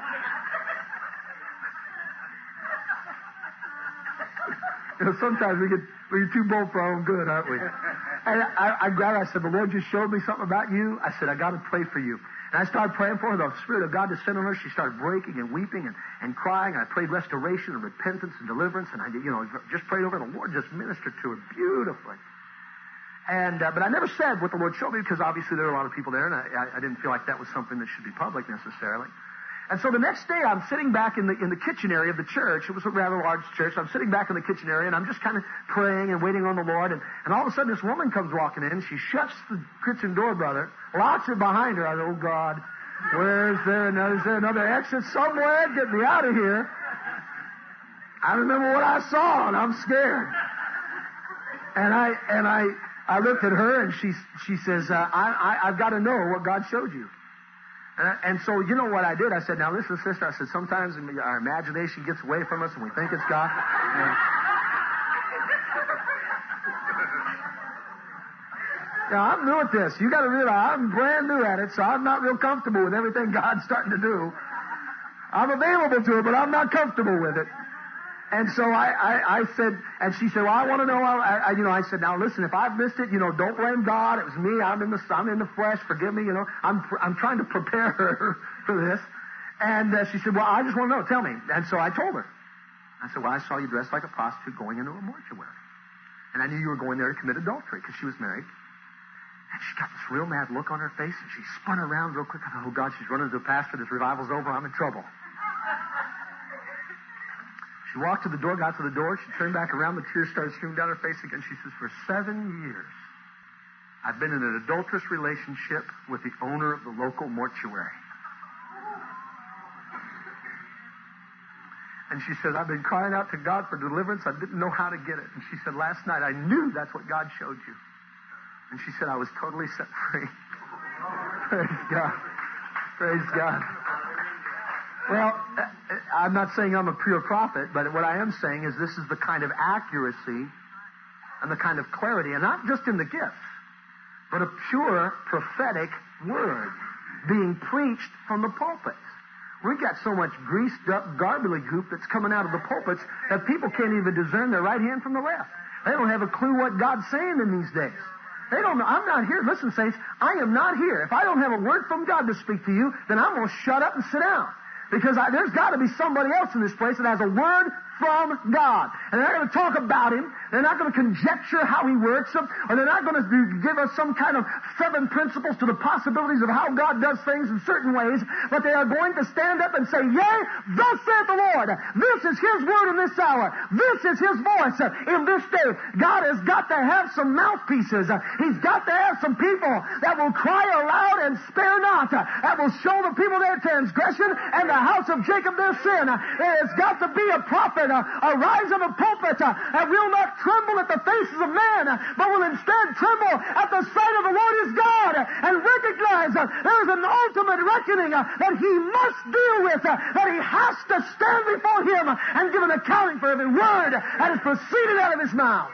You know, sometimes we get, we get too bold for our own good, aren't we? And I, I grabbed her. I said, "The Lord just showed me something about you." I said, "I got to pray for you." And I started praying for her. The Spirit of God descended on her. She started breaking and weeping and, and crying. And I prayed restoration and repentance and deliverance. And I, you know, just prayed over her. The Lord just ministered to her beautifully. And uh, but I never said what the Lord showed me, because obviously there were a lot of people there, and I, I didn't feel like that was something that should be public necessarily. And so the next day, I'm sitting back in the in the kitchen area of the church. It was a rather large church. I'm sitting back in the kitchen area, and I'm just kind of praying and waiting on the Lord. And, and all of a sudden, this woman comes walking in. She shuts the kitchen door, brother, locks it behind her. I said, "Oh, God." Where is there another, is there another exit somewhere? Get me out of here. I remember what I saw, and I'm scared. And I and I I looked at her, and she she says, uh, I, I I've got to know what God showed you. And, I, and so you know what I did? I said, now listen, sister. I said, sometimes our imagination gets away from us, and we think it's God. And, Now, I'm new at this. You got to realize I'm brand new at it, so I'm not real comfortable with everything God's starting to do. I'm available to it, but I'm not comfortable with it. And so I, I, I said, and she said, well, I want to know, I, I, you know, I said, now listen, if I've missed it, you know, don't blame God. It was me. I'm in the, I'm in the flesh. Forgive me. You know, I'm, I'm trying to prepare her for this. And uh, she said, well, I just want to know. Tell me. And so I told her. I said, well, I saw you dressed like a prostitute going into a mortuary. And I knew you were going there to commit adultery because she was married. And she got this real mad look on her face, and she spun around real quick. I thought, oh, God, she's running to the pastor. This revival's over. I'm in trouble. She walked to the door, got to the door. She turned back around. The tears started streaming down her face again. She says, for seven years, I've been in an adulterous relationship with the owner of the local mortuary. And she said, I've been crying out to God for deliverance. I didn't know how to get it. And she said, last night, I knew that's what God showed you. And she said, I was totally set free. Praise God. Praise God. Well, I'm not saying I'm a pure prophet, but what I am saying is this is the kind of accuracy and the kind of clarity, and not just in the gifts, but a pure prophetic word being preached from the pulpits. We've got so much greased up gobbledygook that's coming out of the pulpits that people can't even discern their right hand from the left. They don't have a clue what God's saying in these days. They don't know. I'm not here. Listen, saints, I am not here. If I don't have a word from God to speak to you, then I'm going to shut up and sit down. Because I, there's got to be somebody else in this place that has a word from God. And they're not going to talk about Him. They're not going to conjecture how He works, or they're not going to give us some kind of seven principles to the possibilities of how God does things in certain ways. But they are going to stand up and say, yea, thus saith the Lord. This is His word in this hour. This is His voice in this day. God has got to have some mouthpieces. He's got to have some people that will cry aloud and spare not. That will show the people their transgression and the house of Jacob their sin. It's got to be a prophet, a, a rise of a pulpit that will not tremble at the faces of men, but will instead tremble at the sight of the Lord his God and recognize that there is an ultimate reckoning that he must deal with, that he has to stand before Him and give an accounting for every word that has proceeded out of his mouth.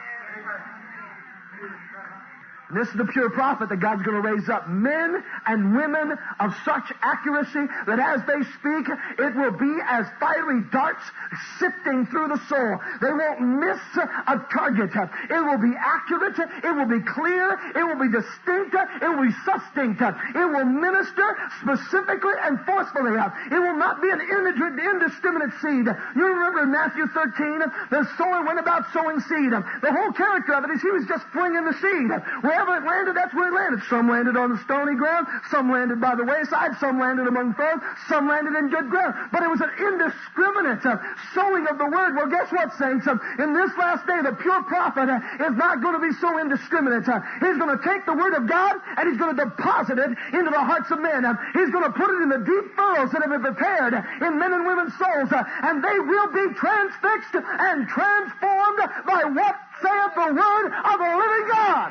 And this is the pure prophet that God's going to raise up. Men and women of such accuracy that as they speak, it will be as fiery darts sifting through the soul. They won't miss a target. It will be accurate. It will be clear. It will be distinct. It will be succinct. It will minister specifically and forcefully. It will not be an indiscriminate seed. You remember in Matthew thirteen, the sower went about sowing seed. The whole character of it is he was just flinging the seed. Wherever it landed, that's where it landed. Some landed on the stony ground, some landed by the wayside, some landed among thorns, some landed in good ground. But it was an indiscriminate uh, sowing of the word. Well, guess what, saints? Uh, in this last day, the pure prophet uh, is not going to be so indiscriminate. Uh, he's going to take the word of God and he's going to deposit it into the hearts of men. Uh, he's going to put it in the deep furrows that have been prepared in men and women's souls. Uh, and they will be transfixed and transformed by what saith the word of the living God.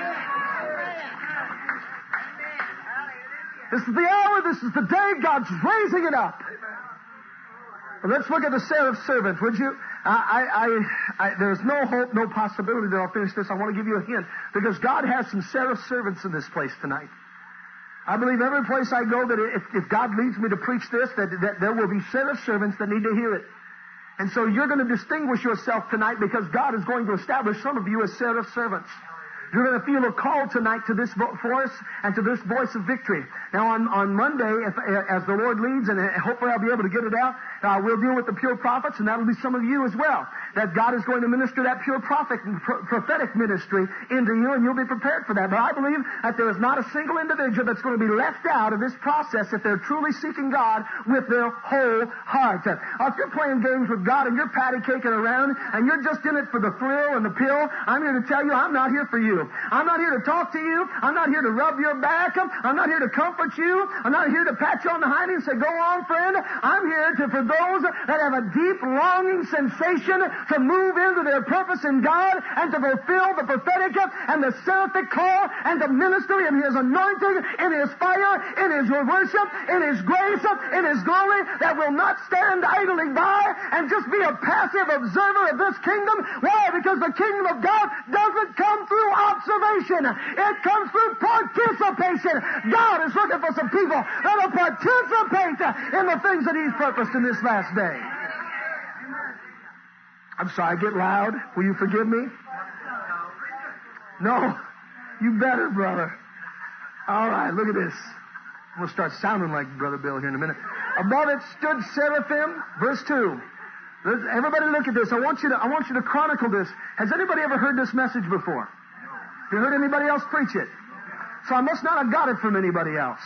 This is the hour, this is the day, God's raising it up. Well, let's look at the seraph servant, would you? I, I, I, there's no hope, no possibility that I'll finish this. I want to give you a hint, because God has some seraph servants in this place tonight. I believe every place I go that if, if God leads me to preach this, that, that there will be seraph servants that need to hear it. And so you're going to distinguish yourself tonight because God is going to establish some of you as seraph servants. You're going to feel a call tonight to this voice and to this voice of victory. Now, on, on Monday, if, as the Lord leads, and hopefully I'll be able to get it out, uh, we'll deal with the pure prophets, and that'll be some of you as well. That God is going to minister that pure prophet, prophetic ministry into you, and you'll be prepared for that. But I believe that there is not a single individual that's going to be left out of this process if they're truly seeking God with their whole heart. Uh, if you're playing games with God and you're patty caking around, and you're just in it for the thrill and the pill, I'm here to tell you I'm not here for you. you. I'm not here to talk to you. I'm not here to rub your back. I'm not here to comfort you. I'm not here to pat you on the hiney and say, go on, friend. I'm here to, for those that have a deep longing sensation to move into their purpose in God and to fulfill the prophetic and the seraphic call and to minister in His anointing, in His fire, in His worship, in His grace, in His glory, that will not stand idly by and just be a passive observer of this kingdom. Why? Because the kingdom of God doesn't come through observation. It comes through participation. God is looking for some people that will participate in the things that He's purposed in this last day. I'm sorry, I get loud. Will you forgive me? No. You better, brother. All right, look at this. I'm going to start sounding like Brother Bill here in a minute. Above it stood seraphim, verse two. Everybody look at this. I want you to, I want you to chronicle this. Has anybody ever heard this message before? Have you heard anybody else preach it? So I must not have got it from anybody else.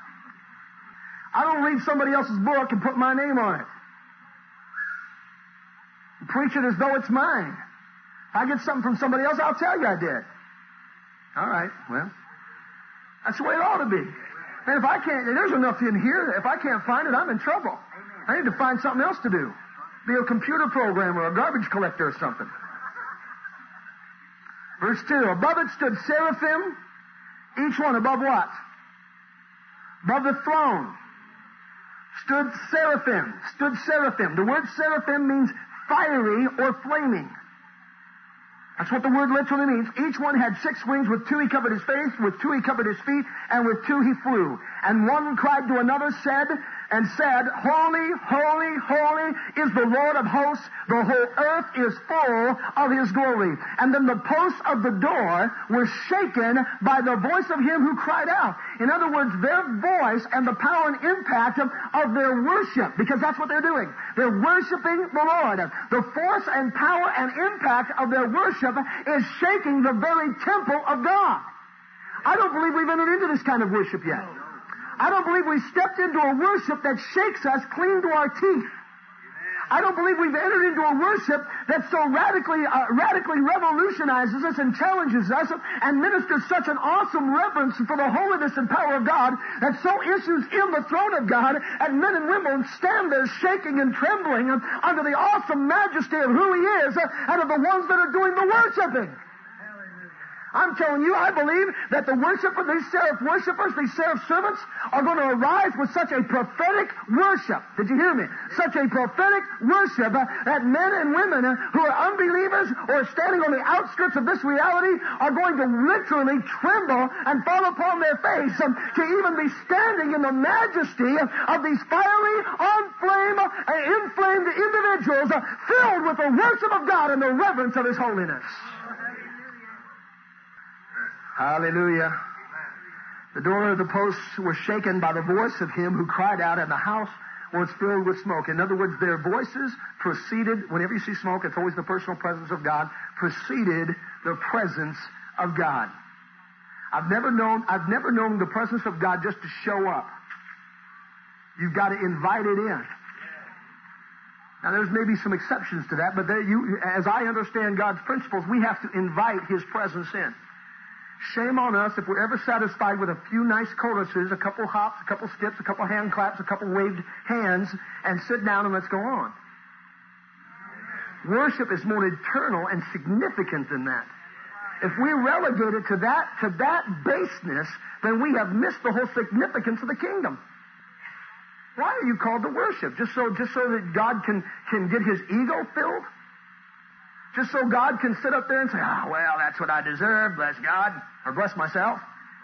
I don't read somebody else's book and put my name on it. Preach it as though it's mine. If I get something from somebody else, I'll tell you I did. All right, well, that's the way it ought to be. And if I can't, there's enough in here. If I can't find it, I'm in trouble. I need to find something else to do. Be a computer programmer, a garbage collector or something. Verse two, above it stood seraphim, each one above what? Above the throne. Stood seraphim, stood seraphim. The word seraphim means fiery or flaming. That's what the word literally means. Each one had six wings. With two he covered his face, with two he covered his feet, and with two he flew. And one cried to another, said, and said, Holy, holy, holy is the Lord of hosts. The whole earth is full of His glory. And then the posts of the door were shaken by the voice of him who cried out. In other words, their voice and the power and impact of, of their worship, because that's what they're doing. They're worshiping the Lord. The force and power and impact of their worship is shaking the very temple of God. I don't believe we've entered into this kind of worship yet. I don't believe we've stepped into a worship that shakes us clean to our teeth. I don't believe we've entered into a worship that so radically, uh, radically revolutionizes us and challenges us and ministers such an awesome reverence for the holiness and power of God that so issues in the throne of God, and men and women stand there shaking and trembling under the awesome majesty of who He is and of the ones that are doing the worshiping. I'm telling you, I believe that the worshipper, these seraph worshipers, these seraph servants are going to arise with such a prophetic worship. Did you hear me? Such a prophetic worship uh, that men and women uh, who are unbelievers or standing on the outskirts of this reality are going to literally tremble and fall upon their face um, to even be standing in the majesty of these fiery, on-flame, uh, inflamed individuals uh, filled with the worship of God and the reverence of His holiness. Hallelujah. The door of the posts was shaken by the voice of him who cried out, and the house was filled with smoke. In other words, their voices proceeded, whenever you see smoke, it's always the personal presence of God, preceded the presence of God. I've never known, I've never known the presence of God just to show up. You've got to invite it in. Now, there's maybe some exceptions to that, but there you, as I understand God's principles, we have to invite His presence in. Shame on us if we're ever satisfied with a few nice choruses, a couple hops, a couple skips, a couple hand claps, a couple waved hands, and sit down and let's go on. Worship is more eternal and significant than that. If we relegate it to that, to that baseness, then we have missed the whole significance of the kingdom. Why are you called to worship? Just so, just so that God can, can get His ego filled? Just so God can sit up there and say, oh, well, that's what I deserve, bless God, or bless myself.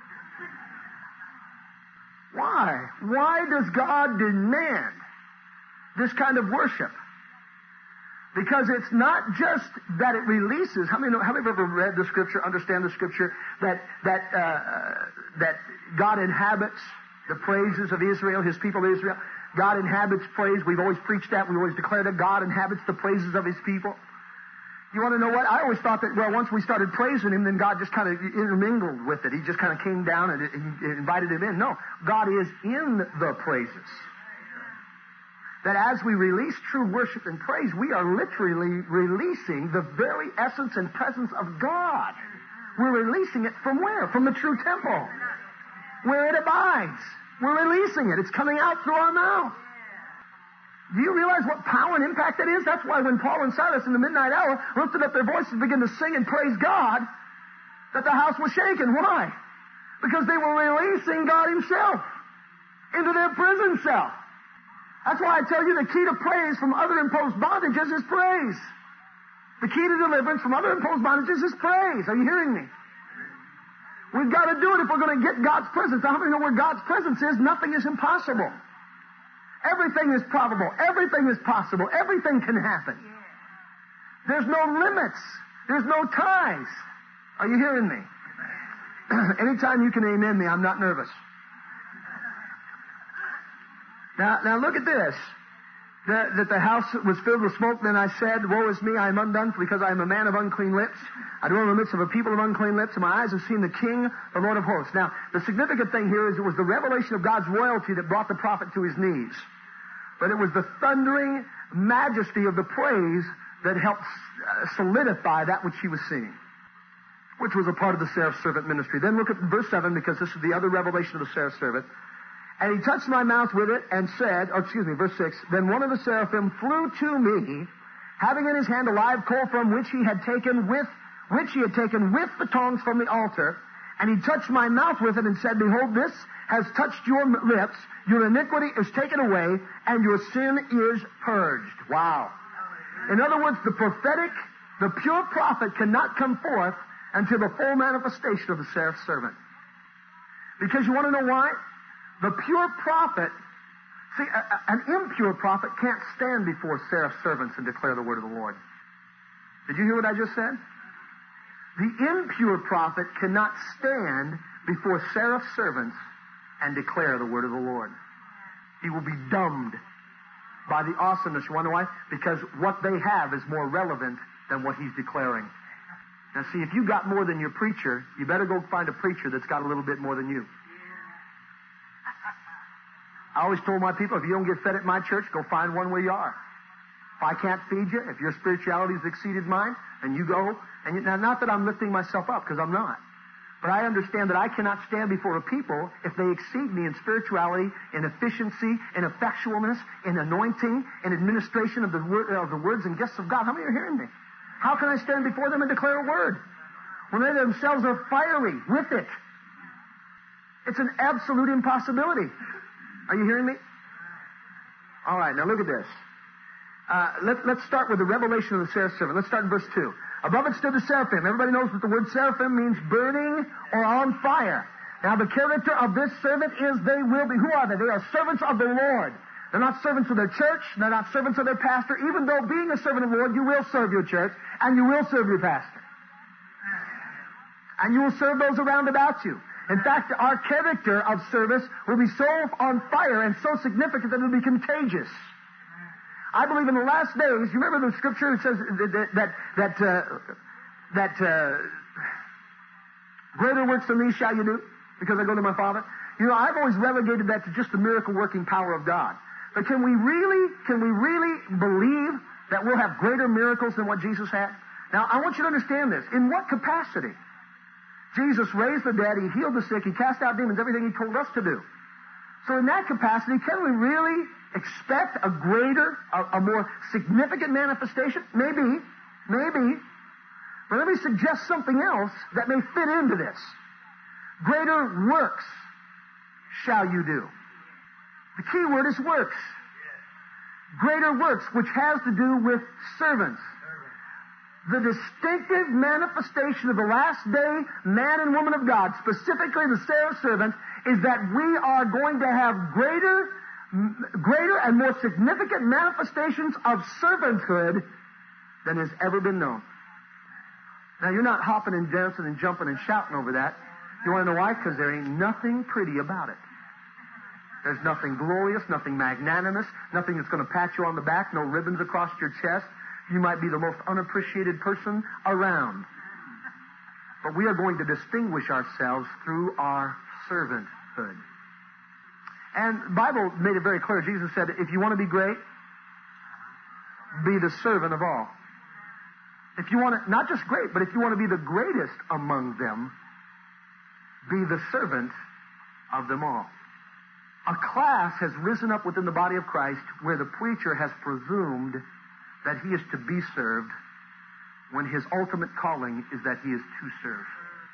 Why? Why does God demand this kind of worship? Because it's not just that it releases. How many know, how many have ever read the Scripture, understand the Scripture, that, that, uh, that God inhabits the praises of Israel, His people Israel? God inhabits praise. We've always preached that. We've always declared that God inhabits the praises of His people. You want to know what? I always thought that, well, once we started praising Him, then God just kind of intermingled with it. He just kind of came down and He invited Him in. No, God is in the praises. That as we release true worship and praise, we are literally releasing the very essence and presence of God. We're releasing it from where? From the true temple, where it abides. We're releasing it. It's coming out through our mouth. Do you realize what power and impact that is? That's why when Paul and Silas in the midnight hour lifted up their voices and began to sing and praise God, that the house was shaken. Why? Because they were releasing God Himself into their prison cell. That's why I tell you the key to praise from other imposed bondages is praise. The key to deliverance from other imposed bondages is praise. Are you hearing me? We've got to do it if we're going to get God's presence. Now, how many know where God's presence is? Nothing is impossible. Everything is probable. Everything is possible. Everything can happen. There's no limits. There's no ties. Are you hearing me? Anytime you can amen me, I'm not nervous. Now, now look at this. That, that the house was filled with smoke. Then I said, woe is me, I am undone, because I am a man of unclean lips. I dwell in the midst of a people of unclean lips, and my eyes have seen the King, the Lord of hosts. Now, the significant thing here is it was the revelation of God's royalty that brought the prophet to his knees. But it was the thundering majesty of the praise that helped solidify that which he was seeing, which was a part of the seraph servant ministry. Then look at verse seven, because this is the other revelation of the seraph servant. And he touched my mouth with it and said, or excuse me, verse six, then one of the seraphim flew to me, having in his hand a live coal from which he had taken with, which he had taken with the tongs from the altar. And he touched my mouth with it and said, behold, this has touched your lips. Your iniquity is taken away and your sin is purged. Wow. In other words, the prophetic, the pure prophet cannot come forth until the full manifestation of the seraph servant. Because you want to know why? The pure prophet, see, a, a, an impure prophet can't stand before seraph servants and declare the word of the Lord. Did you hear what I just said? The impure prophet cannot stand before seraph servants and declare the word of the Lord. He will be dumbed by the awesomeness. You want to know why? Because what they have is more relevant than what he's declaring. Now see, if you got more than your preacher, you better go find a preacher that's got a little bit more than you. I always told my people, if you don't get fed at my church, go find one where you are. If I can't feed you, if your spirituality has exceeded mine, and you go, and you, now not that I'm lifting myself up, because I'm not, but I understand that I cannot stand before a people if they exceed me in spirituality, in efficiency, in effectualness, in anointing, in administration of the, word, of the words and gifts of God. How many are hearing me? How can I stand before them and declare a word when they themselves are fiery with it? It's an absolute impossibility. Are you hearing me? All right, now look at this. Uh, let, let's start with the revelation of the seraph servant. Let's start in verse two. Above it stood the seraphim. Everybody knows that the word seraphim means burning or on fire. Now the character of this servant is they will be. Who are they? They are servants of the Lord. They're not servants of their church. They're not servants of their pastor. Even though being a servant of the Lord, you will serve your church and you will serve your pastor. And you will serve those around about you. In fact, our character of service will be so on fire and so significant that it will be contagious. I believe in the last days, you remember the scripture that says that, that, that, uh, that uh, greater works than these shall you do because I go to my Father? You know, I've always relegated that to just the miracle working power of God. But can we really, can we really believe that we'll have greater miracles than what Jesus had? Now, I want you to understand this. In what capacity? Jesus raised the dead, He healed the sick, He cast out demons, everything He told us to do. So in that capacity, can we really expect a greater, a, a more significant manifestation? Maybe, maybe. But let me suggest something else that may fit into this. Greater works shall you do. The key word is works. Greater works, which has to do with servants. The distinctive manifestation of the last day man and woman of God, specifically the seraph servant, is that we are going to have greater, greater and more significant manifestations of servanthood than has ever been known. Now, you're not hopping and dancing and jumping and shouting over that. You want to know why? Because there ain't nothing pretty about it. There's nothing glorious, nothing magnanimous, nothing that's going to pat you on the back, no ribbons across your chest. You might be the most unappreciated person around. But we are going to distinguish ourselves through our servanthood. And the Bible made it very clear. Jesus said, if you want to be great, be the servant of all. If you want to, not just great, but if you want to be the greatest among them, be the servant of them all. A class has risen up within the body of Christ where the preacher has presumed that he is to be served when his ultimate calling is that he is to serve.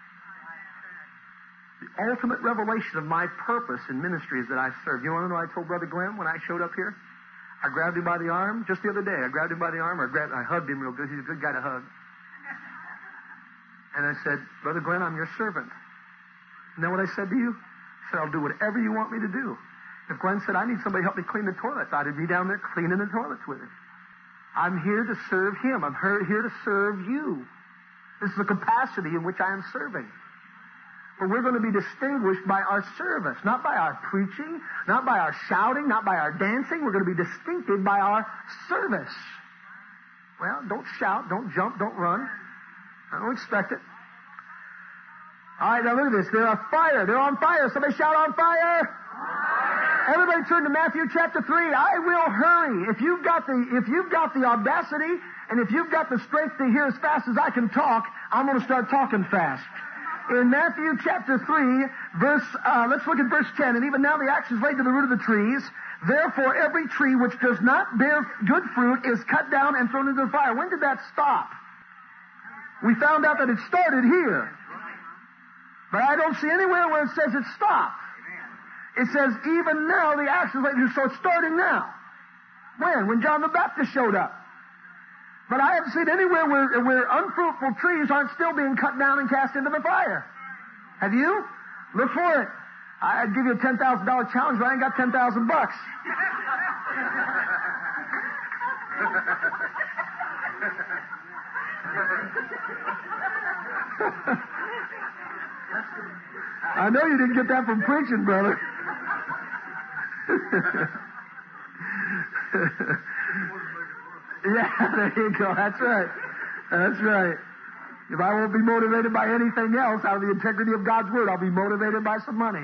The ultimate revelation of my purpose in ministry is that I serve. You want to know what I told Brother Glenn when I showed up here? I grabbed him by the arm just the other day. I grabbed him by the arm, or I, grabbed, I hugged him real good. He's a good guy to hug. And I said, Brother Glenn, I'm your servant. You know what I said to you? I said, I'll do whatever you want me to do. If Glenn said, I need somebody to help me clean the toilets, I'd be down there cleaning the toilets with him. I'm here to serve him. I'm here to serve you. This is the capacity in which I am serving. But we're going to be distinguished by our service, not by our preaching, not by our shouting, not by our dancing. We're going to be distinctive by our service. Well, don't shout, don't jump, don't run. I don't expect it. All right, now look at this. They're on fire. They're on fire. Somebody shout on fire. Fire. Everybody turn to Matthew chapter three. I will hurry. If you've got the, if you've got the audacity and if you've got the strength to hear as fast as I can talk, I'm going to start talking fast. In Matthew chapter three, verse, uh, let's look at verse ten. And even now the axe is laid to the root of the trees. Therefore every tree which does not bear good fruit is cut down and thrown into the fire. When did that stop? We found out that it started here. But I don't see anywhere where it says it stopped. It says even now the axe is laid, so it's starting now. When? When John the Baptist showed up. But I haven't seen anywhere where, where unfruitful trees aren't still being cut down and cast into the fire. Have you? Look for it. I'd give you a ten thousand dollars challenge, but I ain't got ten thousand bucks. I know you didn't get that from preaching, brother. Yeah, there you go. That's right. That's right. If I won't be motivated by anything else out of the integrity of God's Word, I'll be motivated by some money.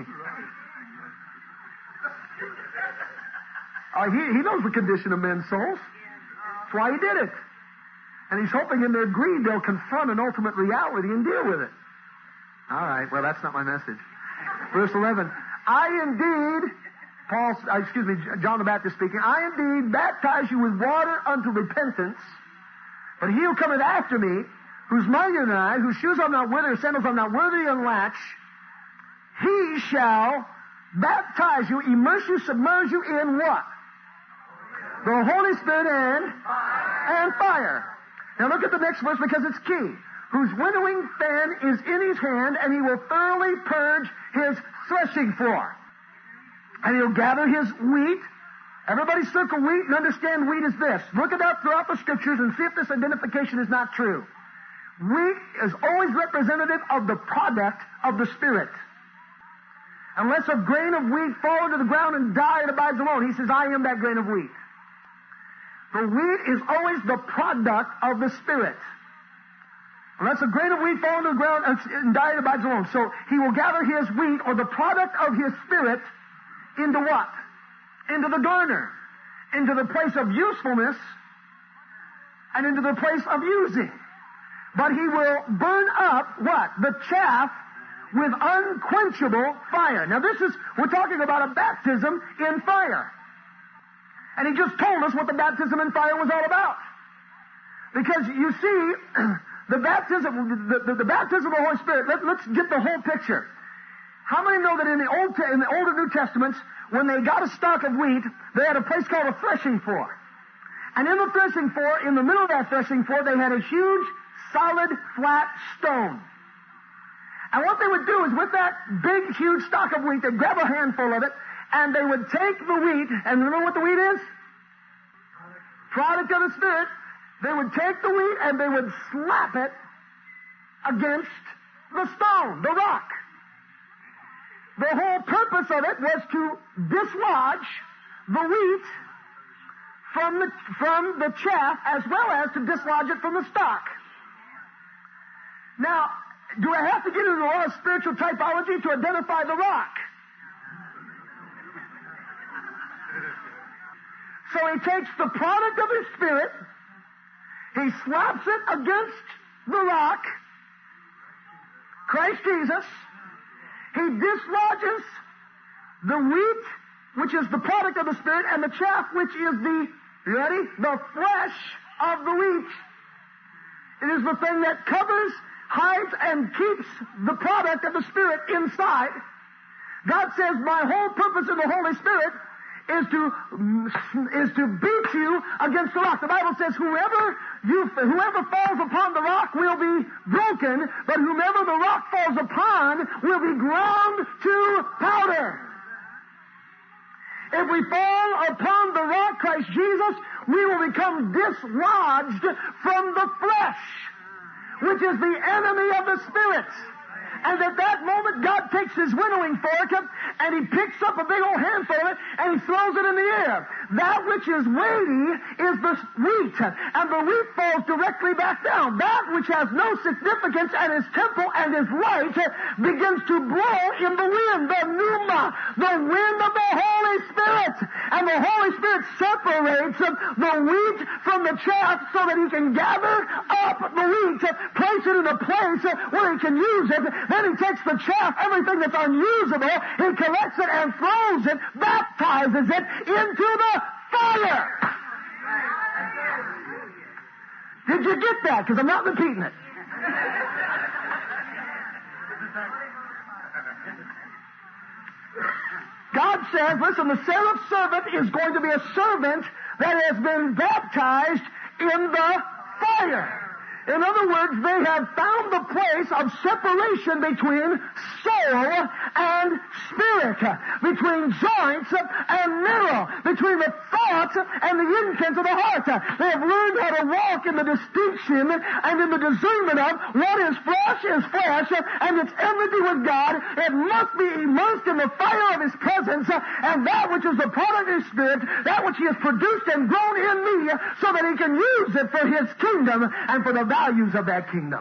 Uh, he, he knows the condition of men's souls. That's why he did it. And he's hoping in their greed they'll confront an ultimate reality and deal with it. All right, well, that's not my message. Verse eleven. I indeed, Paul, uh, excuse me, John the Baptist speaking, I indeed baptize you with water unto repentance, but he who cometh after me, who's mightier than I, whose shoes I'm not worthy, or sandals I'm not worthy to unlatch, he shall baptize you, immerse you, submerge you in what? The Holy Spirit and, and fire. Now look at the next verse because it's key. Whose winnowing fan is in his hand, and he will thoroughly purge his threshing floor. And he'll gather his wheat. Everybody circle wheat and understand wheat is this. Look it up throughout the Scriptures and see if this identification is not true. Wheat is always representative of the product of the Spirit. Unless a grain of wheat fall into the ground and die, it abides alone. He says, I am that grain of wheat. The wheat is always the product of the Spirit. Unless a grain of wheat fall into the ground and die, it abides alone. So he will gather his wheat, or the product of his Spirit, into what? Into the garner. Into the place of usefulness and into the place of using. But he will burn up what? The chaff with unquenchable fire. Now this is, we're talking about a baptism in fire. And he just told us what the baptism in fire was all about. Because you see, the baptism, the, the, the baptism of the Holy Spirit, let, let's get the whole picture. How many know that in the Old, in the Old and New Testaments, when they got a stalk of wheat, they had a place called a threshing floor. And in the threshing floor, in the middle of that threshing floor, they had a huge, solid, flat stone. And what they would do is with that big, huge stalk of wheat, they'd grab a handful of it, and they would take the wheat, and remember what the wheat is? Product of the Spirit. They would take the wheat and they would slap it against the stone, the rock. The whole purpose of it was to dislodge the wheat from the, from the chaff, as well as to dislodge it from the stalk. Now, do I have to get into a lot of spiritual typology to identify the rock? So he takes the product of his Spirit, He slaps it against the rock, Christ Jesus. He dislodges the wheat, which is the product of the Spirit, and the chaff, which is the, you ready? The flesh of the wheat. It is the thing that covers, hides, and keeps the product of the Spirit inside. God says, my whole purpose in the Holy Spirit is to is to beat you against the rock. The Bible says, whoever you whoever falls upon the rock will be broken, but whomever the rock falls upon will be ground to powder. If we fall upon the rock, Christ Jesus, we will become dislodged from the flesh, which is the enemy of the Spirit. And at that moment, God takes his winnowing fork and he picks up a big old handful of it and he throws it in the air. That which is weighty is the wheat, and the wheat falls directly back down. That which has no significance and is temporal and is light begins to blow in the wind, the pneuma, the wind of the Holy Spirit. And the Holy Spirit separates the wheat from the chaff so that he can gather up the wheat, place it in a place where he can use it. Then he takes the chaff, everything that's unusable, he collects it and throws it, baptizes it into the fire. Did you get that? Because I'm not repeating it. God says, listen, the seraph servant is going to be a servant that has been baptized in the fire. In other words, they have found the place of separation between soul and spirit, between joints and marrow, between the thoughts and the intents of the heart. They have learned how to walk in the distinction and in the discernment of what is flesh is flesh, and it's enmity with God. It must be immersed in the fire of his presence, and that which is the product of his Spirit, that which he has produced and grown in me, so that he can use it for his kingdom and for the values of that kingdom.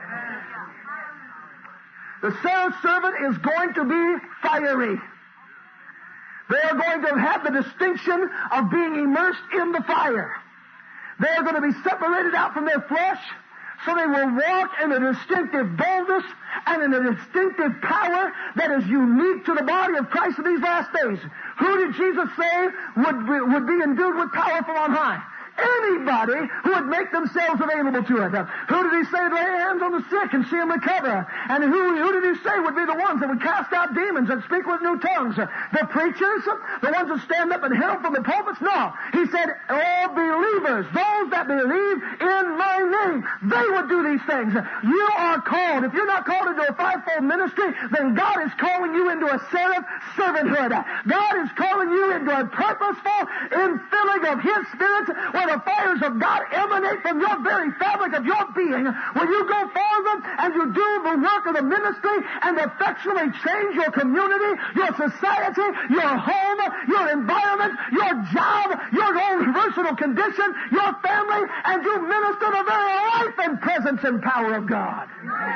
The seraph servant is going to be fiery. They are going to have the distinction of being immersed in the fire. They are going to be separated out from their flesh, so they will walk in a distinctive boldness and in a distinctive power that is unique to the body of Christ in these last days. Who did Jesus say would be, would be endued with power from on high? Anybody who would make themselves available to it. Who did he say would lay hands on the sick and see them recover? And who, who did he say would be the ones that would cast out demons and speak with new tongues? The preachers? The ones that stand up and herald from the pulpits? No. He said, all believers, those that believe in my name, they would do these things. You are called. If you're not called into a fivefold ministry, then God is calling you into a seraph servanthood. God is calling you into a purposeful infilling of his Spirit, where the fires of God emanate from your very fabric of your being, where you go forward and you do the work of the ministry and effectually change your community, your society, your home, your environment, your job, your own versatile condition, your family, and you minister the very life and presence and power of God.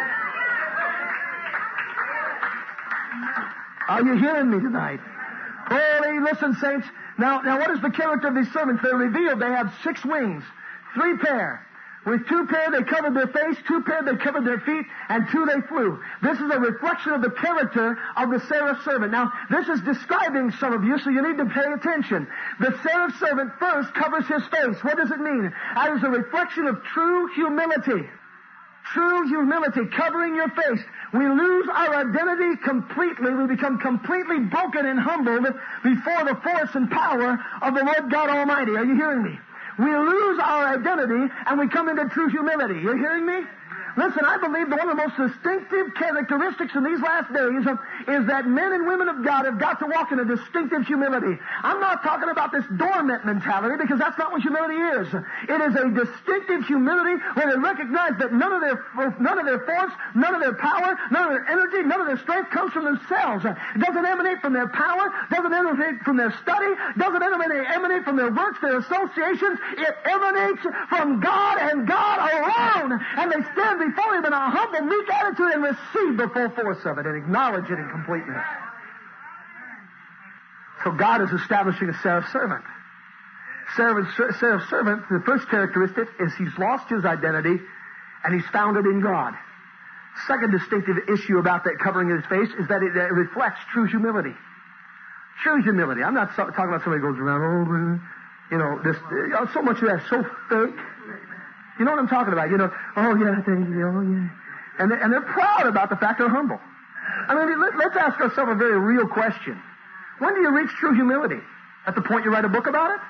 Are you hearing me tonight? Holy, listen, saints. Now, now, what is the character of these servants? They're revealed. They have six wings, three pair. With two pair, they covered their face, two pair, they covered their feet, and two, they flew. This is a reflection of the character of the seraph servant. Now, this is describing some of you, so you need to pay attention. The seraph servant first covers his face. What does it mean? That is a reflection of true humility. True humility, covering your face. We lose our identity completely. We become completely broken and humbled before the force and power of the Lord God Almighty. Are you hearing me? We lose our identity and we come into true humility. You're hearing me? Listen, I believe that one of the most distinctive characteristics in these last days is that men and women of God have got to walk in a distinctive humility. I'm not talking about this dormant mentality, because that's not what humility is. It is a distinctive humility where they recognize that none of their none of their force, none of their power, none of their energy, none of their strength comes from themselves. It doesn't emanate from their power, doesn't emanate from their study, doesn't emanate, emanate from their works, their associations. It emanates from God and God alone. And they stand before him in a humble, meek attitude and receive the full force of it and acknowledge it in completeness. So God is establishing a seraph servant. Seraph's, Seraph's servant, the first characteristic is he's lost his identity and he's found it in God. Second distinctive issue about that covering his face is that it, it reflects true humility. True humility. I'm not so, talking about somebody who goes around, oh, you know, this, you know, so much of that so fake. You know what I'm talking about? You know, oh yeah, thank you, oh yeah. And, they, and they're proud about the fact they're humble. I mean, let, let's ask ourselves a very real question. When do you reach true humility? At the point you write a book about it?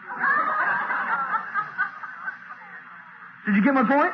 Did you get my point?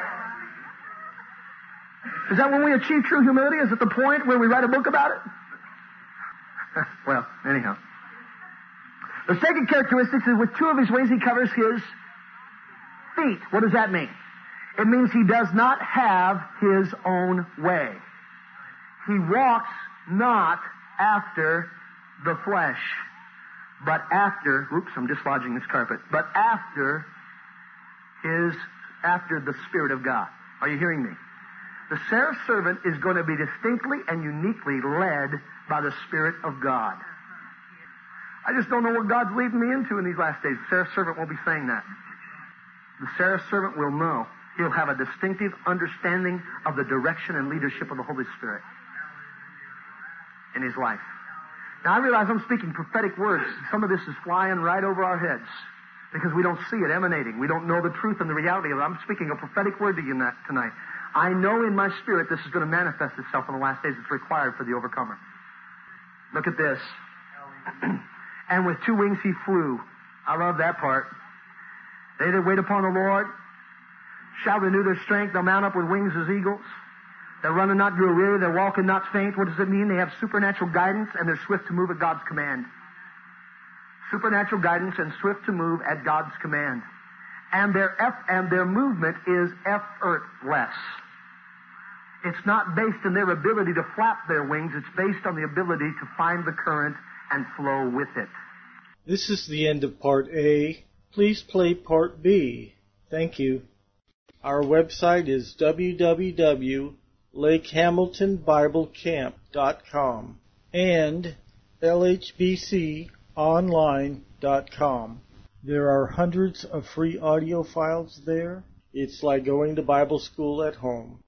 Is that when we achieve true humility? Is it the point where we write a book about it? Well, anyhow. The second characteristic is with two of his wings he covers his feet. What does that mean? It means he does not have his own way. He walks not after the flesh, but after, oops, I'm dislodging this carpet, but after his, after the Spirit of God. Are you hearing me? The seraph servant is going to be distinctly and uniquely led by the Spirit of God. I just don't know what God's leading me into in these last days. The seraph servant won't be saying that. The seraph servant will know. He'll have a distinctive understanding of the direction and leadership of the Holy Spirit in his life. Now, I realize I'm speaking prophetic words. Some of this is flying right over our heads because we don't see it emanating. We don't know the truth and the reality of it. I'm speaking a prophetic word to you tonight. I know in my spirit this is going to manifest itself in the last days. It's required for the overcomer. Look at this. And with two wings he flew. I love that part. They that wait upon the Lord shall renew their strength. They'll mount up with wings as eagles. They'll run and not grow weary. They'll walk and not faint. What does it mean? They have supernatural guidance and they're swift to move at God's command. Supernatural guidance and swift to move at God's command. And their eff- and their movement is effortless. It's not based on their ability to flap their wings. It's based on the ability to find the current and flow with it. This is the end of Part A. Please play Part B. Thank you. Our website is w w w dot lake hamilton bible camp dot com and l h b c online dot com. There are hundreds of free audio files there. It's like going to Bible school at home.